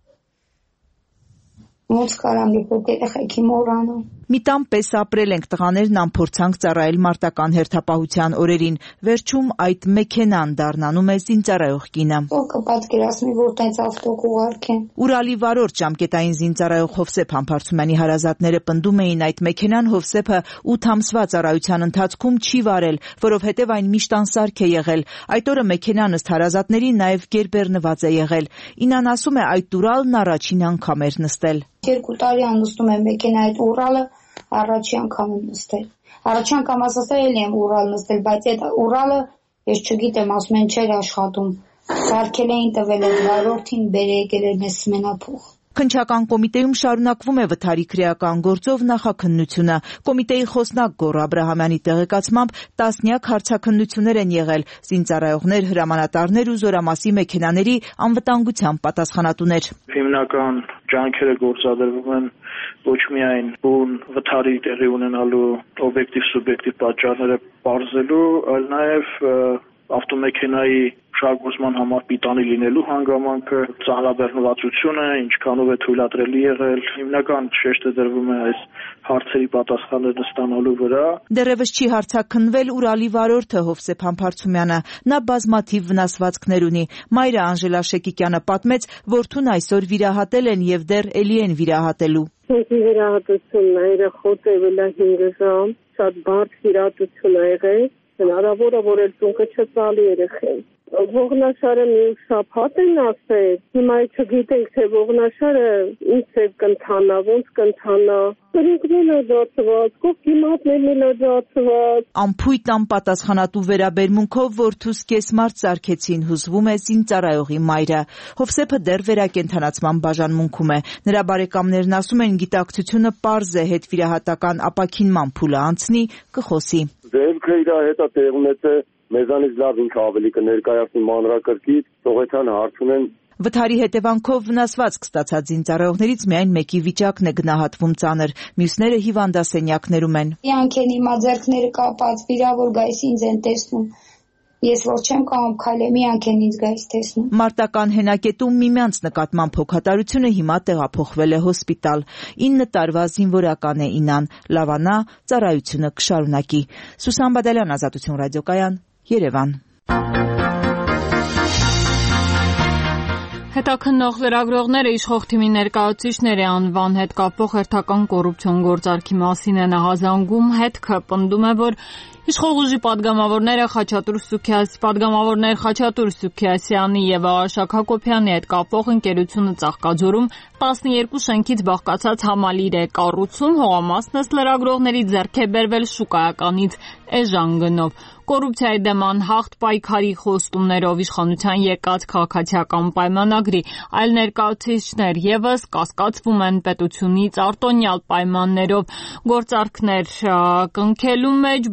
ոնց կարամ այդ երեխեքի մոռանալ։
Մի տան պես ապրել ենք, տղաներն անփորձանք ծառայել մարտական հերթապահության օրերին, վերջում այդ մեքենան դառնանում է զինծառայող կինը։
Ով կպատկերացնի, որ տենց ավտոկ ուղարկեն։
Ուրալի վարորդ ժամկետային զինծառայող Հովսեփ Համբարձումյանի հարազատները պնդում էին, այդ մեքենան Հովսեփը 8 ամսվա ծառայության ընթացքում չի վարել, որովհետև այն միշտ անսարք է եղել։ Այդ օրը մեքենան ըստ հարազատների նաև գերբեռնված է եղել։ Ինան ասում է, այդ Ուրալն առաջին անգամ էր նստել։
2 տարի անցնում է մեքենայի Ուրալը, առաջի անգամ եմ նստել։ Առաջի անգամ ասացա էլի եմ Ուրալ նստել, բայց այդ Ուրալը ես չգիտեմ, ասում են չէր աշխատում։ Սարքել էին տվել այդ վարորդին, բերել էր մեզ սմենափոխ։
Քննչական կոմիտեում շարունակվում է վթարի քրեական գործով նախաքննությունը։ Կոմիտեի խոսնակ Գոռ Աբրահամյանի տեղեկացմամբ տասնյակ հարցաքննություններ են եղել, զինծառայողներ, հրամանատարներ ու Զորամասի մեքենաների անվտանգության պատասխանատուներ։
Հիմնական ջանքերը գործադրվում են ոչ միայն բուն վթարի տեղի ունենալու օբյեկտիվ-սուբյեկտիվ պատճառները բարձելու, այլ նաև ավտոմեքենայի շահգործման համար պիտանի լինելու հանգամանքը, ծանրաբեռնվածությունը, ինչքանով է թույլատրելի եղել, հիմնական շեշտը դրվում է այս հարցերի պատասխանները ստանալու վրա։
Դեռևս չի հարցաքննվել Ուրալի վարորդը Հովսեփ Համբարձումյանը, նա բազմաթիվ վնասվածքներ ունի։ Մայրը Անժելա Շեկիկյանը պատմեց, որդուն այսօր վիրահատել են եւ դեռ էլի են վիրահատելու։
Ինձ վիրահատությունն է, երախոտ է վելա 5 ժամ, շատ բարդ վիրահատություն է եղել, հնարավոր է, որ էլ ծունկը չծալի երեխեն։ Ողնաշարը մի շաբաթ են ասել, հիմա չգիտենք, թե ողնաշարը ինչ է կընթանա, ոնց կընթանա, կրունկներն է դարձված, կողքիմատներն է դարձված։
Անփույթ անպատասխանատու վերաբերմունքով որդուս կեսմարտ սարքեցին, հուզվում է զինծառայողի մայրը։ Հովսեփը դեռ վերակենդանացման բաժանմունքում է։ Նրա բարեկամներն ասում են, գիտակցությունը պարզ է, հետվիրահատական ապաքինման փուլը անցնի, կխոսի։
Ձերքը իր հետ է տեղ ունեցել մեզանից լավ ինքը ավելի կներկայացնի մանրակրկիտ, թողեցան հարց ունեն։
Վթարի հետևանքով վնասվածք ստացած զինծառայողներից միայն մեկի վիճակն է գնահատվում ծանր, մյուսները հիվանդասենյակներում են։
Իրանք են հիմա ձեռքները կապած, վիրավոր գայս ինձ են տեսնում։ Ես որ չեմ կարող քայլեմ, իրանք են ինձ գայս տեսնում։
Մարտական հենակետում միմյանց նկատմամբ հոգատարությունը հիմա տեղափոխվել է հոսպիտալ։ 9 տարվա զինվորական է Ինան, լավանա, ծառայությունը կշարունակի։ Սուսան Բադալյան, Ազատություն ռադիոկայան, Երևան։
Հետաքննող լրագրողները իշխող թիմի ներկայացուցիչների անվան հետ կապող հերթական կոռուպցիոն գործարքի մասին են ահազանգում, հետքը պնդում է, որ իշխող ուժի պատգամավորներ Խաչատուր Սուքիասյանի եւ Արաշակ Հակոբյանի հետ կապող ընկերությունը Ծաղկաձորում 12 շենքից բաղկացած համալիր է կառուցում, հողամասն ըստ լրագրողների ձեռք է բերվել շուկայականից էժան գնով։ Կոռուպցիայի դեմ անհաղթ պայքարի խոստումներով իշխանության եկած քաղաքացիական պայմանագրի այլ ներկայացուցիչներ եւս կասկածվում են պետությունից արտոնյալ պայմաններով գործարքներ կնքելու մեջ, բայց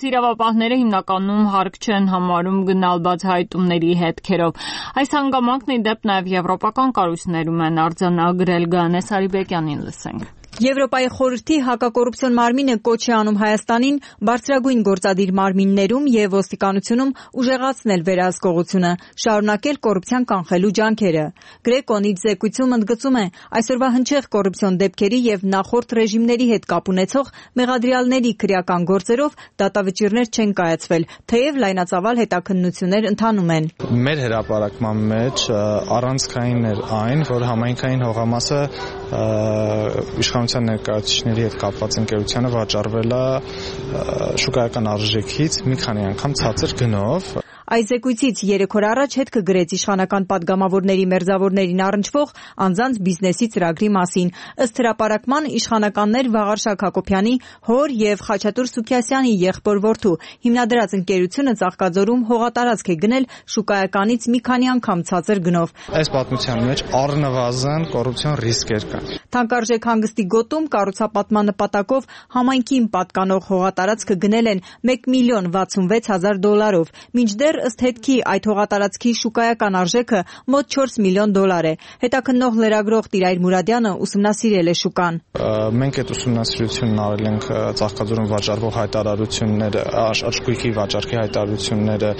իրավապահները հիմնականում հարկ չեն համարում գնալ բացահայտումների հետքերով։ Այս հանգամանքն ի դեպ նաև եվրոպական կառույցներում են արձանագրել։ Գանե Սարիբեկյանին լսենք։
Եվրոպայի խորհրդի հակակոռուպցիոն մարմինը կոչ է անում Հայաստանին բարձրագույն գործադիր մարմիններում եւ ոստիկանությունում ուժեղացնել վերահսկողությունը, շարունակել կոռուպցիան կանխելու ջանքերը։ Գրեկոն իր զեկույցում ընդգծում է այսօրվա հնչեղ կոռուպցիոն դեպքերի եւ նախորդ ռեժիմների հետ կապ ունեցող մեղադրյալների քրեական գործերով դատավճիռներ չեն կայացվել, թեև լայնածավալ հետաքննություններ ընթանում են։
Մեր հրապարակման մեջ առանցքային էր այն, որ համայնքային հողամասը իշխանության ներկայացուցիչների հետ կապված ընկերությանը վաճառվել է շուկայական արժեքից մի քանի անգամ ցածր գնով։
Այս զեկույցից 3 օր առաջ հետքը գրեց իշխանական падգամավորների մերձավորներին առնչվող անձանց բիզնեսի ծրագրի մասին։ Ըստ հրապարակման իշխանականներ Վաղարշակ Հակոբյանի հոր եւ Խաչատուր Սուքիասյանի եղբոր որդու հիմնադրած ընկերությունը Ծաղկաձորում հողատարածք է գնել շուկայականից մի քանի անգամ ցածր գնով։
Այս պատմության մեջ առնվազն կոռուպցիոն ռիսկեր կան։
Թանկարժեք հանգստի գոտում կառուցապատման նպատակով համայնքին պատկանող հողատարածքը գնել են $1,066,000, մինչդեռ ըստ հետքի այդ հողատարածքի շուկայական արժեքը մոտ $4 միլիոն է։ Հետաքննող լրագրող Տիրայր Մուրադյանը ուսումնասիրել է շուկան։
Մենք այդ ուսումնասիրությունն արել ենք Ծաղկաձորում վաճառվող հայտարարությունները, աչքույքի վաճառքի հայտարարությունները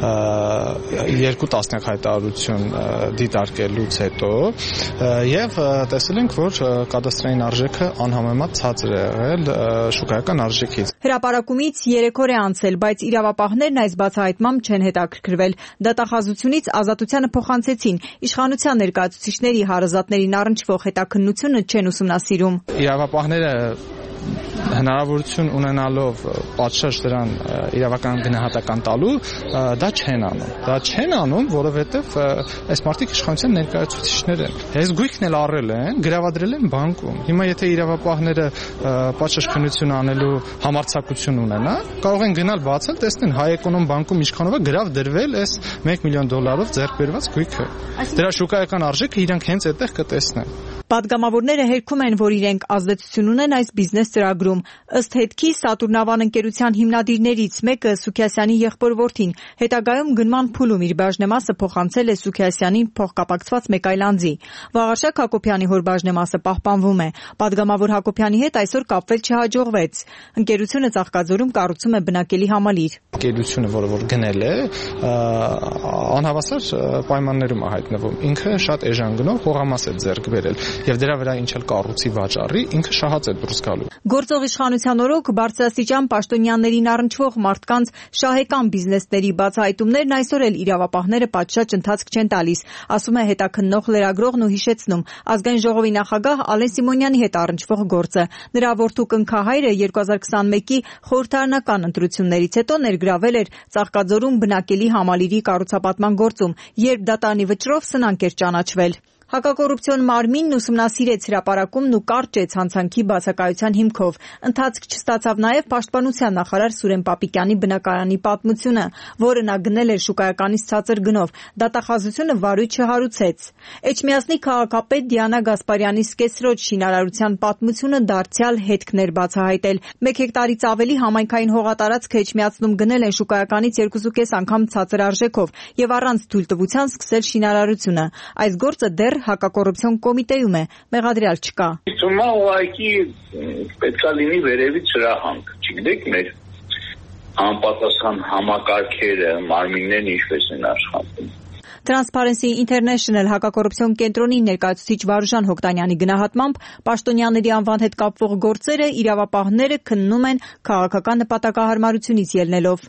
2 տասնյակ հայտարարություն դիտարկելուց հետո եւ տեսել ենք, որ կադաստրային արժեքը անհամեմատ ցածր է եղել շուկայական արժեքից։
Հրապարակումից 3 օր է անցել, բայց իրավապահներն այս բացահայտմամբ չեն հետաքրքրվել։ Դատախազությունից ազատությանը փոխանցեցին, իշխանության ներկայացուցիչների հարազատներին առնչվող հետաքննությունը չեն ուսումնասիրում։
Իրավապահները հնարավորություն ունենալով պատշաճ դրան իրավական գնահատական տալու դա չեն անում, որովհետև այս մարդիկ իշխանության ներկայացուցիչներ են։ Այս գույքն էլ առել են, գրավադրել են բանկում։ Հիմա եթե իրավապահները պատշաճ քննություն անելու համարձակություն ունենա, կարող են գնալ բացել, տեսնեն Հայ-Էկոնոմ բանկում ինչքանով է գրավ դրվել այս $1 միլիոն ձեռք բերված գույքը։ Դրա շուկայական արժեքը իրանք հենց այդտեղ կտեսնեն։
Պատգամավորները հերքում են, որ իրենք ազդեցություն ունեն այս բիզնես ծրագրում։ Ըստ հետքի Սատուրնավան ընկերության հիմնադիրներից մեկը Սուքիասյանի եղբոր որդին հետագայում գնման փուլում իր բաժնեմասը փոխանցել է Սուքիասյանին փոխկապակցված մեկ այլ անձի։ Վաղարշակ Հակոբյանի հոր բաժնեմասը պահպանվում է։ Պատգամավոր Հակոբյանի հետ այսօր կապվել չհաջողվեց։ Ընկերությունը Ծաղկաձորում կառուցում է բնակելի համալիր։
Ընկերությունը, որը գնել է, անհավասար պայմաններում է հայտնվում։ Ինքը շատ էժան գնով հողամաս է ձեռք բերել եւ դրա վրա ինչ էլ կառուցի վաճառի, ինքը շահած է դուրս գալու։
Գործող իշխանության օրոք բարձրաստիճան պաշտոնյաներին առնչվող մարդկանց շահեկան բիզնեսների բացահայտումներն այսօր էլ իրավապահները պատշաճ ընթացք չեն տալիս, ասում է հետաքննող լրագրողն ու հիշեցնում Ազգային ժողովի նախագահ Ալեն Սիմոնյանի հետ առնչվող գործը։ Նրա որդու կնքահայրը 2021-ի խորհրդարանական ընտրություններից հետո ներգրավել էր Ծաղկաձորում բնակելի համալիրի կառուցապատման գործում, երբ դատարանի վճռով սնանկ էր ճանաչվել։ Հակակոռուպցիոն մարմինն ուսումնասիրեց հրապարակումն ու կարճեց հանցանքի բացակայության հիմքով։ Ընթացք չստացավ նաև պաշտպանության նախարար Սուրեն Պապիկյանի բնակարանի պատմությունը, որը նա գնել էր շուկայականից ցածր գնով։ Դատախազությունը վարույթ չհարուցեց։ Էջմիածնի քաղաքապետ Դիանա Գասպարյանի սկեսրոջ շինարարության պատմությունը դարձյալ հետքներ բացահայտել։ 1 հեկտարից ավելի համայնքային հողատարածքը Էջմիածնում գնել են շուկայականից 2.5 անգամ ցածր արժեքով եւ առանց թույլտվության սկսել շինարարությունը։ Այս գործը դեռ հակակոռուպցիոն կոմիտեում է, մեղադրյալ չկա։
Հիմա ուղղակի պետքա լինի վերևից հրահանգ, չգիտեք մեր անպատասխան համակարգերը, մարմիններն ինչպես են աշխատում։
Transparency International հակակոռուպցիոն կենտրոնի ներկայացուցիչ Վարուժան Հոկտանյանի գնահատմամբ պաշտոնյաների անվան հետ կապվող գործերը իրավապահները քննում են քաղաքական նպատակահարմարությունից ելնելով։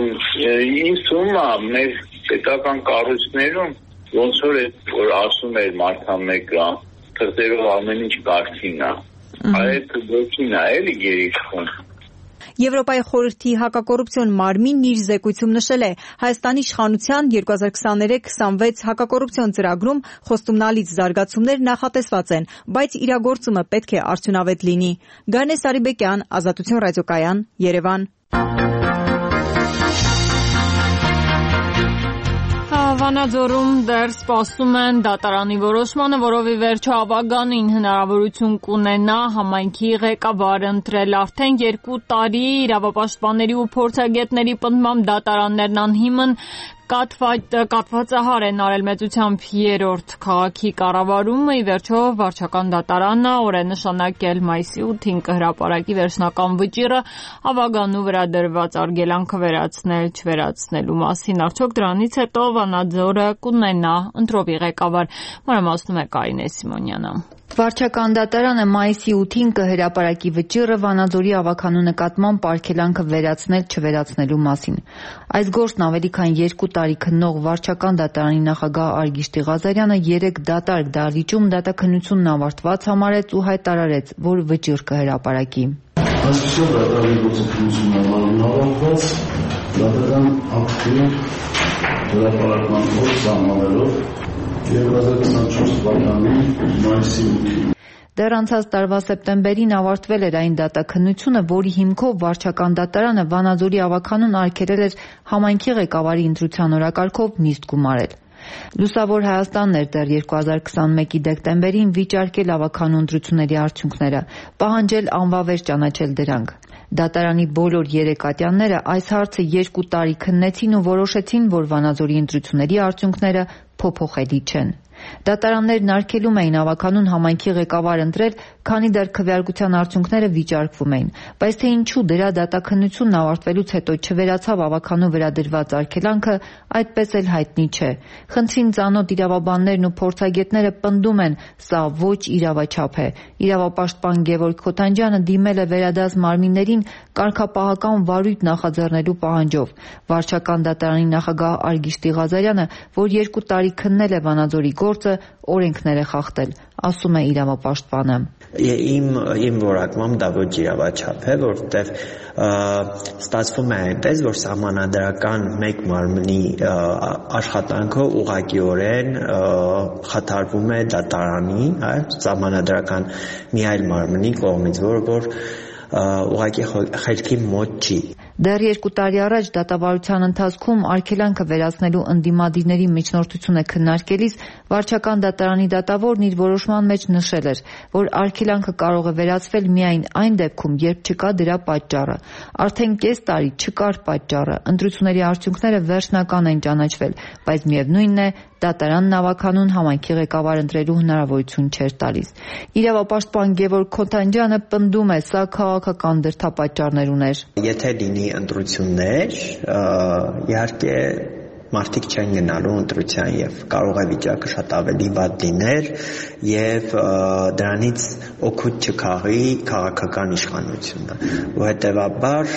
Ինձ թվում է մեր պետական կառույցներում ոնց որ ասում էր մարդան մեկը, թղթերով ամեն ինչ կարգին է։ Այդ ոչինչ է, էլի գերիշխում։
Եվրոպայի խորհրդի հակակոռուպցիոն մարմինն իր զեկույցում նշել է, Հայաստանի իշխանության 2023-26 հակակոռուպցիոն ծրագրում խոստումնալից զարգացումներ նախատեսված են, բայց իրագործումը պետք է արդյունավետ լինի։ Գանե Սարիբեկյան, Ազատություն ռադիոկայան, Երևան։
Վանաձորում դեռ սպասում են դատարանի որոշմանը, որով ի վերջո Ավագանին հնարավորություն կունենա համայնքի ղեկավար ընտրել։ Արդեն 2 տարի իրավապաշտպանների ու փորձագետների պնդմամբ դատարաններն անհիմն կաթվածահար են արել մեծությամբ 3-րդ քաղաքի կառավարումը։ Ի վերջո վարչական դատարանը օր է նշանակել մայիսի 8-ին կհրապարակի վերջնական վճիռը Ավագանու վրա դրված արգելանքը վերացնել-չվերացնելու մասին։ Արդյոք դրանից հետո Վանաձորը կունենա ընտրովի ղեկավար։ Մանրամասնում է Կարինե Սիմոնյանը։
Վարչական դատարանը մայիսի 8-ին կհրապարակի վճիռը Վանաձորի ավագանու նկատմամբ արգելանքը վերացնել-չվերացնելու մասին։ Այս գործն ավելի քան 2 տարի քննող վարչական դատարանի նախագահ Արգիշտի Ղազարյանը 3 դատարկ դահլիճում դատաքննությունն ավարտված համարեց ու հայտարարեց, որ վճիռ կհրապարակի։
Այսօր դատարանի գործընթացությունն ավարտված, դատարան ակտի հրապարակման օր սահմանելով 2024 թվականի մայիսի 8-ին։
Դեռ անցած տարվա սեպտեմբերին ավարտվել էր այն դատաքննությունը, որի հիմքով վարչական դատարանը Վանաձորի ավագանուն արգելել էր համայնքի ղեկավարի ընտրության օրակարգով նիստ գումարել։ Լուսավոր Հայաստանն էր դեռ 2021-ի դեկտեմբերին վիճարկել ավագանու ընտրությունների արդյունքները, պահանջել անվավեր ճանաչել դրանք։ Դատարանի բոլոր 3 ատյանները այս հարցը 2 տարի քննեցին ու որոշեցին, որ Վանաձորի ընտրությունների արդյունքները փոփոխելի չեն։ Դատարաններն արգելում էին ավագանուն համայնքի ղեկավար ընտրել, քանի դեռ քվեարկության արդյունքները վիճարկվում էին, բայց թե ինչու դրա դատաքննությունն ավարտվելուց հետո չվերացավ ավագանու վրա դրված արգելանքը, այդպես էլ հայտնի չէ։ Խնդրին ծանոթ իրավաբաններն ու փորձագետները պնդում են, սա ոչ իրավաչափ է։ Իրավապաշտպան Գևորգ Խոթանջյանը դիմել է վերադաս մարմիններին կարգապահական վարույթ նախաձեռնելու պահանջով։ Վարչական դատարանի նախագահ Արգիշտի Ղազարյանը, որ 2 տարի քննել է Վանաձորի գործը, օրենքներ է խախտել, ասում է իրավապաշտպանը։
Իմ որակմամբ դա ոչ իրավաչափ է, որովհետև ստացվում է այնպես, որ սահմանադրական մեկ մարմնի աշխատանքը ուղղակիորեն խաթարվում է դատարանի, սահմանադրական մի այլ մարմնի կողմից, որ ուղղակի խելքի մոտ չի։
Դեռ 2 տարի առաջ դատավարության ընթացքում արգելանքը վերացնելու ընդդիմադիրների միջնորդությունը քննարկելիս վարչական դատարանի դատավորն իր որոշման մեջ նշել էր, որ արգելանքը կարող է վերացվել միայն այն դեպքում, երբ չկա դրա պատճառը։ Արդեն կես տարի չկար պատճառը, ընտրությունների արդյունքները վերջնական են ճանաչվել, բայց միևնույնն է, դատարանն ավագանուն համայնքի ղեկավար ընտրելու հնարավորություն չէր տալիս։ Իրավապաշտպան Գևորգ Խոթանջյանը պնդում է, սա քաղաքական դրդապատճառներ ուներ։
Եթե լինի ընտրություններ, իհարկե մարդիկ չեն գնալու ընտրության եւ կարող է վիճակը շատ ավելի վատ լիներ եւ դրանից օգուտ չքաղի քաղաքական իշխանությունը, որովհետեւ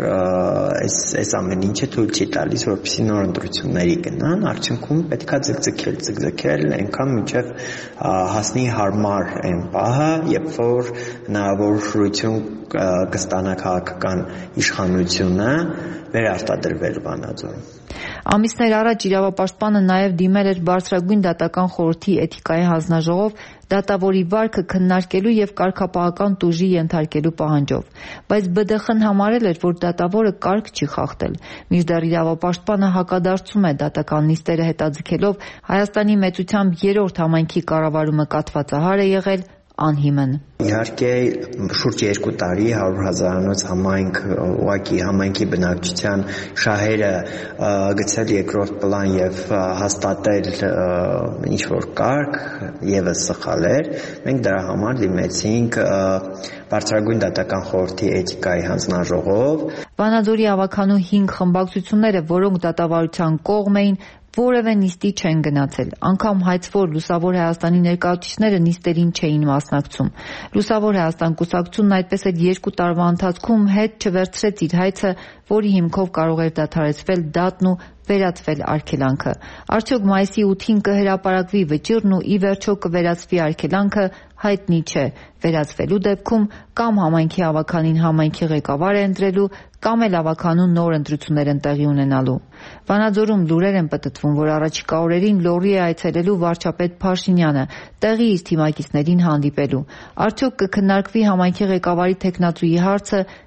այս ամեն ինչը թույլ չի տալիս, որպեսզի նոր ընտրությունների գնան, արդյունքում պետքա ձգձգել այնքան մինչեւ հասնի հարմար այն պահը, երբ որ հնարավորություն կստանա քաղաքական իշխանությունը վերարտադրվել Վանաձորում։
Ամիսներ առաջ իրավապաշտպանը նաև դիմել էր Բարձրագույն դատական խորհրդի էթիկայի հանձնաժողով դատավորի վարքը քննարկելու եւ կարգապահական տուժի ենթարկելու պահանջով, բայց ԲԴԽ-ն համարել էր, որ դատավորը կարգ չի խախտել։ Մինչդեռ իրավապաշտպանը հակադարձում է դատական նիստերը հետաձգելով Հայաստանի մեծությամբ 3-րդ համայնքի կառավարումը կաթվածահար է եղել, անհիմն։
Իհարկե շուրջ 2 տարի 100,000-անոց համայնք ուղղակի համայնքի բնակչության շահերը գցել երկրորդ պլան եւ հաստատել ինչ որ կարգ եւս սխալ էր։ Մենք դրա համար դիմեցինք Բարձրագույն դատական խորհրդի էթիկայի հանձնաժողով։
Վանաձորի ավագանու 5 խմբակցությունները, որոնք դատավարության կողմ էին, որևէ նիստի չեն գնացել, անգամ հայցվոր Լուսավոր Հայաստանի ներկայացուցիչները նիստերին չէին մասնակցում։ Լուսավոր Հայաստան կուսակցությունն այդպես էլ 2 տարվա ընթացքում հետ չվերցրեց իր հայցը, որի հիմքով կարող էր դադարեցվել դատն ու վերացվել արգելանքը։ Արդյոք մայիսի 8-ին կհրապարակվի վճիռն ու ի վերջո կվերացվի արգելանքը, հայտնի չէ։ Վերացվելու դեպքում կամ համայնքի ավագանին համայնքի ղեկավար է ընտրելու, կամ էլ ավագանու նոր ընտրություններ են տեղի ունենալու։ Վանաձորում լուրեր են պտտվում, որ առաջիկա օրերին լոռի է այցելելու վարչապետ Փաշինյանը, տեղի իր թիմակիցներին հանդիպելու։ Արդյոք կքննարկվի համայնքի ղեկավարի թեկնածուի հարցը,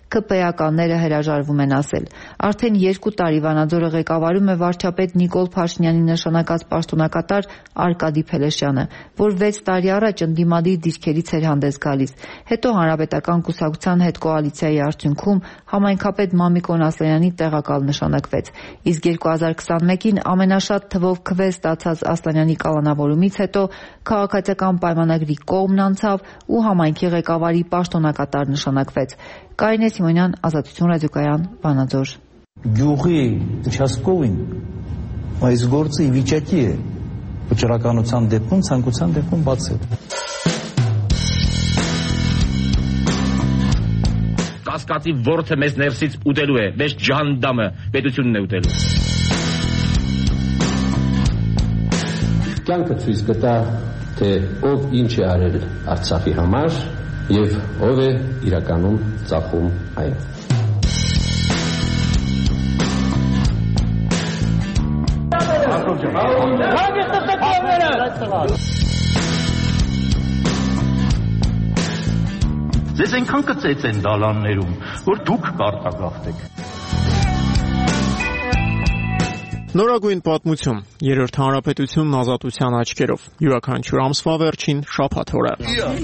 ԿՊ-ականները հրաժարվում են ասել։ Արդեն 2 տարի Վանաձորը ղեկավարում է վարչապետ Նիկոլ Փաշինյանի նշանակած պաշտոնակատար Արկադի Փելեշյանը, որ 6 տարի առաջ ընդդիմադիր դիրքերից էր հանդես գալիս։ Հետո Հանրապետական կուսակցության հետ կոալիցիայի արդյունքում համայնքապետ Մամիկոն Ասլանյանի տեղակալ նշանակվեց։ Իսկ 2021-ին ամենաշատ թվով քվե ստացած Ասլանյանի կալանավորումից հետո քաղաքացիական պայմանագրի կողմն անցավ ու համայնքի ղեկավարի պաշտոնակատար նշանակվեց։ Կարինե Սիմոնյան, Ազատություն ռադիոկայան, Վանաձոր։
Գյուղի участковին այս գործը ի վիճակի է վճռականության դեպքում, ցանկության դեպքում բացել։
Կասկածի ворթը մեզ ներսից ուտելու է, մեզ ջանդամը պետությունն է ուտելու։
Կյանքը ցույց կտա, թե ով ինչ է արել Արցախի համար եւ ով է իրականում ծախում այն։
Ձեզ այնքան կծեց են դալաններում, որ դուք կարտագաղթեք։
Նորագույն պատմություն, երրորդ հանրապետությունն ազատության աչքերով, յուրաքանչյուր ամսվա վերջին շաբաթ օրը։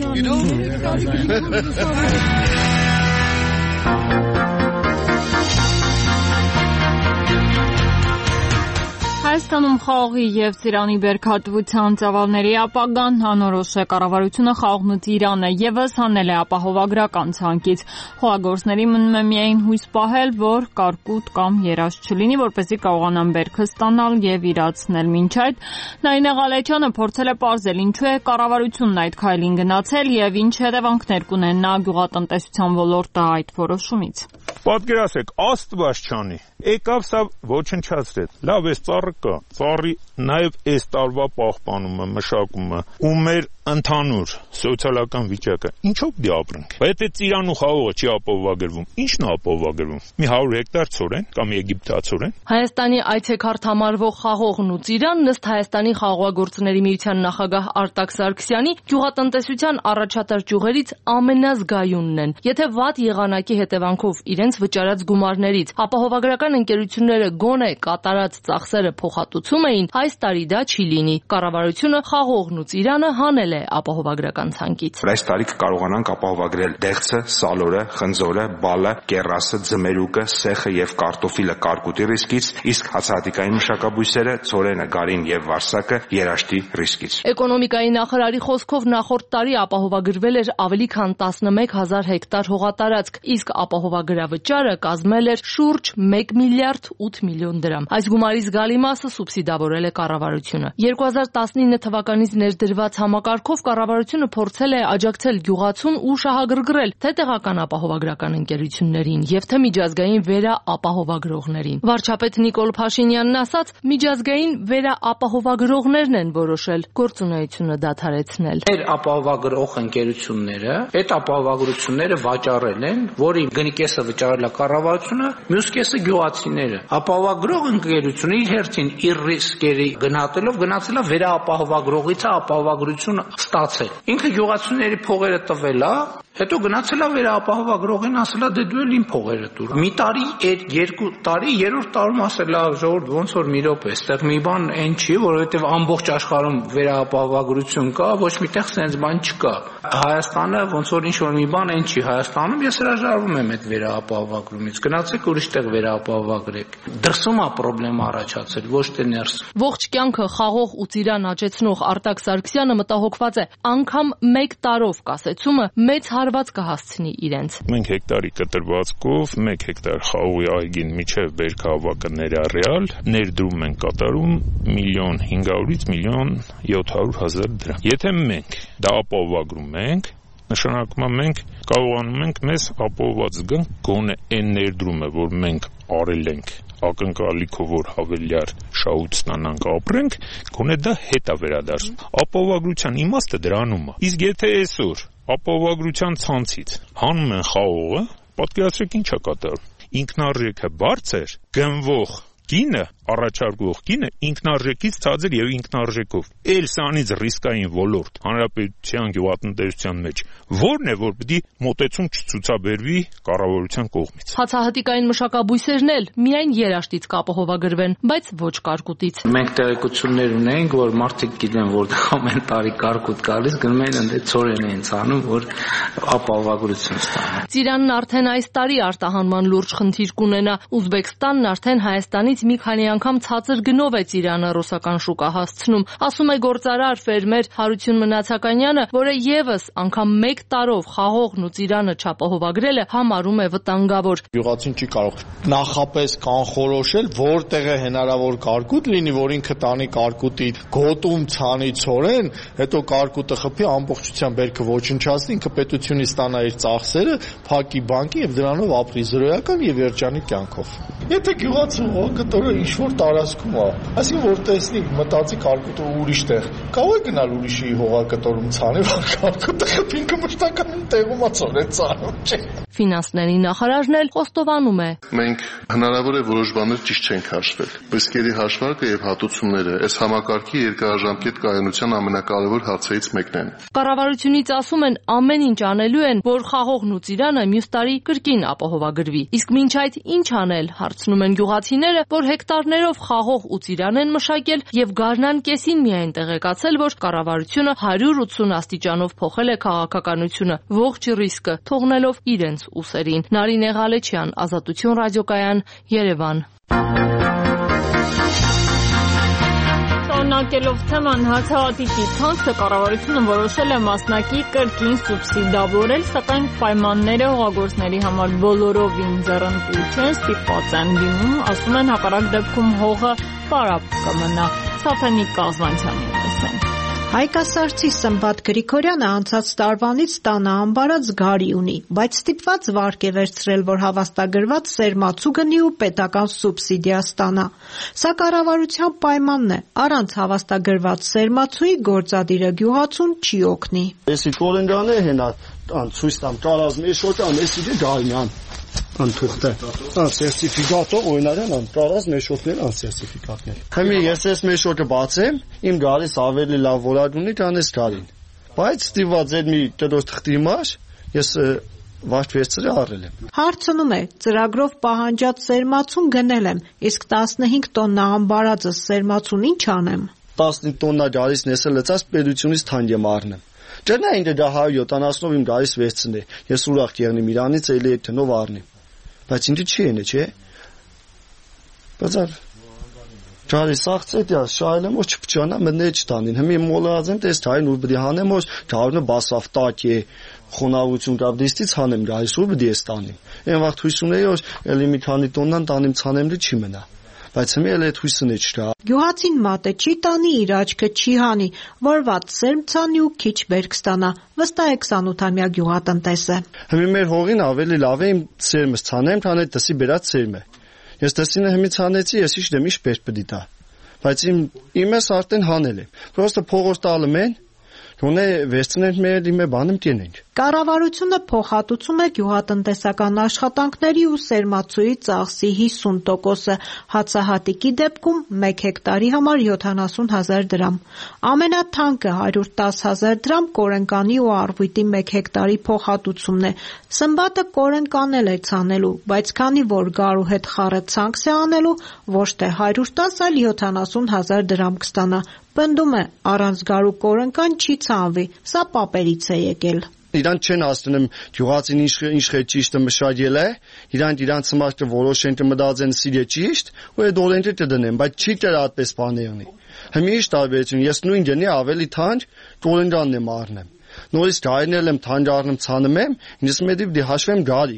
Հայաստանում խաղողի և ծիրանի բերքատվության ծավալների ապագան անորոշ է։ Կառավարությունը խաղողն ու ծիրանը ևս հանել է ապահովագրական ցանկից։ Խոհագործների մնում է միայն հույս պահել, որ կարկուտ կամ երազ չլինի, որպեսզի կարողանան բերքը ստանալ և իրացնել։ Մինչ այդ Նարինե Ղալեչյանը փորձել է պարզել ինչու է կառավարությունն այդ քայլին գնացել և ինչ հետևանքներ կունենա գյուղատնտեսության ոլորտը այդ որոշումից։
Պատկերացրեք, Աստված չանի, եկավ սա ոչնչացրեց։ Լավ է ծառը կա, ծառի նաև այս տարվա պահպանումը, մշակումը ու մեր ընդհանուր սոցիալական վիճակը ինչով դի ապրենք։ Բայց այդ ծիրան ու խաղողը չի ապահովագրվում, ի՞նչն է ապահովագրվում։ Մի 100 հեկտար ցորեն կամ եգիպտացորեն։
Հայաստանի այցեքարտ համարվող խաղողն ու ծիրան ըստ Հայաստանի խաղողագործների միության նախագահ Արտակ Սարգսյանի գյուղատնտեսության առաջատար ճյուղերից ամենազգայունն են։ Եթե վատ եղանակի հետևանքով իրենց վճարած գումարներից ապահովագրական ընկերությունները գոնե կատարած ծախսերը փոխհատուցում էին, այս տարի դա չի լինի։ Կառավարությունը խաղողն ու ծիրանը հանել է ապահովագրական ցանկից։
Այս տարի կարողանանք ապահովագրել դեղցը, սալորը, խնձորը, բալը, կեռասը, ձմերուկը, սեխը եւ կարտոֆիլը կարկուտի ռիսկից, իսկ հացահատիկային մշակաբույսերը, ցորենը, գարին եւ վարսակը երաշտի ռիսկից։ Էկոնոմիկայի
նախարարի խոսքով նախորդ տարի ապահովագրվել էր ավելի քան 11000 հեկտար հողատարածք, իսկ ապահովագրավճարը կազմել էր շուրջ 1 միլիարդ 8 միլիոն դրամ։ Այս գումարի զգալի մասը սուբսիդավորել է կառավարությունը։ 2019 թվականից ներդրված համակարգով կառավարությունը փորձել է աջակցել գյուղացուն ու շահագրգռել թե տեղական ապահովագրական ընկերություններին եւ թե միջազգային վերաապահովագրողներին։ Վարչապետ Նիկոլ Փաշինյանն ասաց, միջազգային վերաապահովագրողներն են որոշել գործունեությունը դադարեցնել։
Մեր ապահովագրող ընկերությունները այդ ապահովագրությունները վաճառել են, որի գնի կեսը վճարել է կառավարությունը, մյուս կեսը գյուղացիները։ Ապահովագրող ընկերությունը իր հերթին իր ռիսկերի գնահատելով գնացել է վերաապահովագրողից ապահովագրությունը ստացել։ Ինքը գյուղացիների փողերը տվել է, հետո գնացել է վերաապահովագրողին ասել է դե դու էլ իմ փողերը տուր։ Մի տարի, 2 տարի, երրորդ տարում ասել է ժողովուրդ ոնց որ մի րոպե, այստեղ մի բան այն չի, որովհետև ամբողջ աշխարհում վերաապահովագրություն կա, ոչ միտեղ sense բան չկա։ Հայաստանը ոնց որ ինչ որ մի բան այն չի Հայաստանում, ես հրաժարվում եմ այդ վերաապահովագրումից։ Գնացեք ուրիշ տեղ վերաապահովագրեք։ Դրսում է խնդրեմ առաջացել, ոչ թե ներս։
Ողջ կյանքը խաղող ու ծիրան աճեցնող Արտակ Սարգսյանը մտահոգված է, անգամ 1 տարով կասեցումը մեծ հարված կհասցնի իրենց։
Մենք հեկտարի կտրվածքով 1 հեկտար խաղողի այգին միջև բերքահավաքը ներառյալ ներդրում են կատարում 1.500-ից 1.700.000 դրամ։ Եթե մենք դա ապահովագրում ենք, նշանակում է մենք կարողանում ենք մեզ ապահովված զգանք գոնե այն ներդրումը, որ մենք արել ենք ակնկալիքով, որ հավելյալ շահույթ ստանանք ապրենք, գոնե դա հետ է վերադարձում։ Ապահովագրության իմաստը դրանում է։ Իսկ եթե այսօր ապահովագրության ցանցից հանում են խաղողը, պատկերացրեք ինչ է կատարվում։ Ինքնարժեքը բարձր, գնվող
գինը, առաջարկող գինը ինքնարժեքից ցածր եւ ինքնարժեքով։ Էլ սանից ռիսկային ոլորտ հանրապետության գյուղատնտեսության մեջ որն է, որ պիտի մոտեցում չցուցաբերվի կառավարության կողմից։
Հացահատիկային մշակաբույսերն էլ միայն երաշտից կապահովագրվեն, բայց ոչ կարկուտից։
Մենք տեղեկություններ ունենք, որ մարդիկ գիտեն, որտեղ ամեն տարի կարկուտ գալիս, գնում են ընդ ծորեն են ցանում, որ ապահովագրություն ստանան։
Ծիրանն արդեն այս տարի արտահանման լուրջ խնդիր կունենա։ Ուզբեկստանն արդեն Հայաստանից մի քանի անգամ ցածր գնով է ծիրանը ռուսական շուկա հասցնում, ասում է գործարար ֆերմեր Հարություն Մնացականյանը, որը եւս անգամ 1 տարով խաղողն ու ծիրանը չապահովագրելը համարում է վտանգավոր։
Գյուղացին չի կարող նախապես կանխորոշել, որտեղ է հնարավոր կարկուտ լինի, որ ինքը տանի կարկուտի գոտում ցանի ցորեն, հետո կարկուտը խփի ամբողջությամբ բերքը ոչնչացնի, ինքը պետությունից ստանա իր ծախսերը, փակի բանկի եւ դրանով ապրի զրոյական եւ երջանիկ կյանքով։ Եթե գյուղացու հողակտորը ինչ-որ տարածքում է, այսինքն որ տեսնի, մտածի կարկուտը ուրիշ տեղ, կարող է գնալ ուրիշի հողակտորում ցանի, որ կարկուտը խփի, ինքը մշտական տեղում է ցորեն ցանում, չէ։
Ֆինանսների նախարարն էլ խոստովանում է.
Մենք հնարավոր է որոշ բաներ ճիշտ չենք հաշվել։ Ռիսկերի հաշվարկը եւ հատուցումները այս համակարգի երկարաժամկետ կայունության ամենակարևոր հարցերից մեկն են։
Կառավարությունից ասում են ամեն ինչ անելու են, որ խաղողն ու ծիրանը մյուս տարի կրկին ապահովագրվի։ Իսկ մինչ այդ ինչ անել, հարցնում են գյուղացիները, որ հեկտարներով խաղող ու ծիրան են մշակել եւ գարնան կեսին միայն տեղեկացել, որ կառավարությունը 180 աստիճանով փոխել է քաղաքականությունը, ողջ ռիսկը թողնելով իրենց ուսերին։ Նարինե Ղալեչյան, Ազատություն ռադիոկայան, Երևան։
Շարունակելով թեման, հացահատիկի ցանցը կառավարությունը որոշել է մասնակի կրկին սուբսիդավորել, սակայն պայմանները հողագործների համար բոլորովին ձեռնտու չեն, ստիպված են լինում, ասում են հակառակ դեպքում հողը պարապ կմնա։ Սաֆենիկ Կազվանցյանին լսենք։
Հայկասարցի Սմբատ Գրիգորյանը անցած տարվանից տանը ամբարած գարի ունի, բայց ստիպված վարկ է վերցրել, որ հավաստագրված սերմացու գնի ու պետական սուբսիդիա ստանա։ Սա կառավարության պայմանն է, առանց հավաստագրված սերմացուի գործադիրը գյուղացուն չի օգնի։
Էսի կորենգան է հենա ցույց տամ տարազմ էշոտան էսի դարյան անթուղթը սերտիֆիկատը օրինարան տարած մեշոտներ սերտիֆիկատներ։ Հիմա ես այս մեշոտը բացեմ, իմ գարիս ավելի լավ որակ ունի քան այս գարին։ Բայց ստիված այդ մի դրոշ թղթի մաշ ես վարդ վերցրի առել եմ։
Հարցնում է, ծրագրով պահանջած սերմացուն գնել եմ, իսկ 15 տոննա ամբարածը սերմացուն ինչ անեմ։
15 տոննա գարիս նեսը լցած պետությունից թանկ եմ առնում։ Ջնա ինձ դա 170-ով իմ գարիս վերցնի։ Ես ուրախ եղնեմ իրանից էլի այդ տնով առնեմ։ Բայց ինձ չի ենը, չէ։ Բայց Ճարի սաղցետ է, շայլեմ ոչ չփչանա մնեջ տանին։ Հիմի մոլազեմ տես թայն ու բդի հանեմ ոչ դառնը բասավ տակի խոնավություն կապդիստից հանեմ գայս ու բդի ստանեմ։ Այն վաղ հույս ունեի որ էլի մի քանի տոննան տանիմ ցանեմ դի չի մնա։ Բայց հիմա էլ այդ հույսը չկա։
Գյուղացին մատը չի տանի, իր աչքը չի հանի, որ ված սերմ ցանի ու քիչ բերք ստանա։ Վստահ է 28-ամյա գյուղատնտեսը։
Հիմա մեր հողին ավելի լավ է իմ սերմը ցանեմ, քան այդ դասի բերած սերմը։ Ես դասինը հիմա ցանեցի, ես ինչ դեմ ինչ բերք պիտի տա։ Բայց իմս արդեն հանել եմ։ Պրոստը փողոց տալում են, գոնե վերցնենք մեր իմը բանում տենենք։
Կառավարությունը փոխհատուցում է գյուղատնտեսական աշխատանքների ու սերմացուի ծախսի 50%-ը, հացահատիկի դեպքում 1 հեկտարի համար 70,000 դրամ։ Ամենաթանկը 110,000 դրամ կորենկանի ու առվույտի 1 հեկտարի փոխհատուցումն է։ Սմբատը կորենկանել է ցանելու, բայց քանի որ գարու հետ խառը ցանքս է անելու, ոչ թե 110, այլ 70,000 դրամ կստանա։ Պնդում է, առանց գարու կորենկան չի ցանվի, սա պապերից է եկել։
Իրանք չեն ասնում գյուղացին ինչ է ճիշտը մշակել է, իրանք սմարտը որոշեն կմտածեն սիրե ճիշտ, ու այդ օրենքը կդնեն, բայց չի դեռ այդպես բաներնի։ Հիմա ինչ տարբերություն, ես նույն գնի ավելի թանկ կորենկանն եմ առնում։ Նորից գարինել եմ թանկ առնում ցանում եմ, ինձ մետի դի հաշվեմ գարի։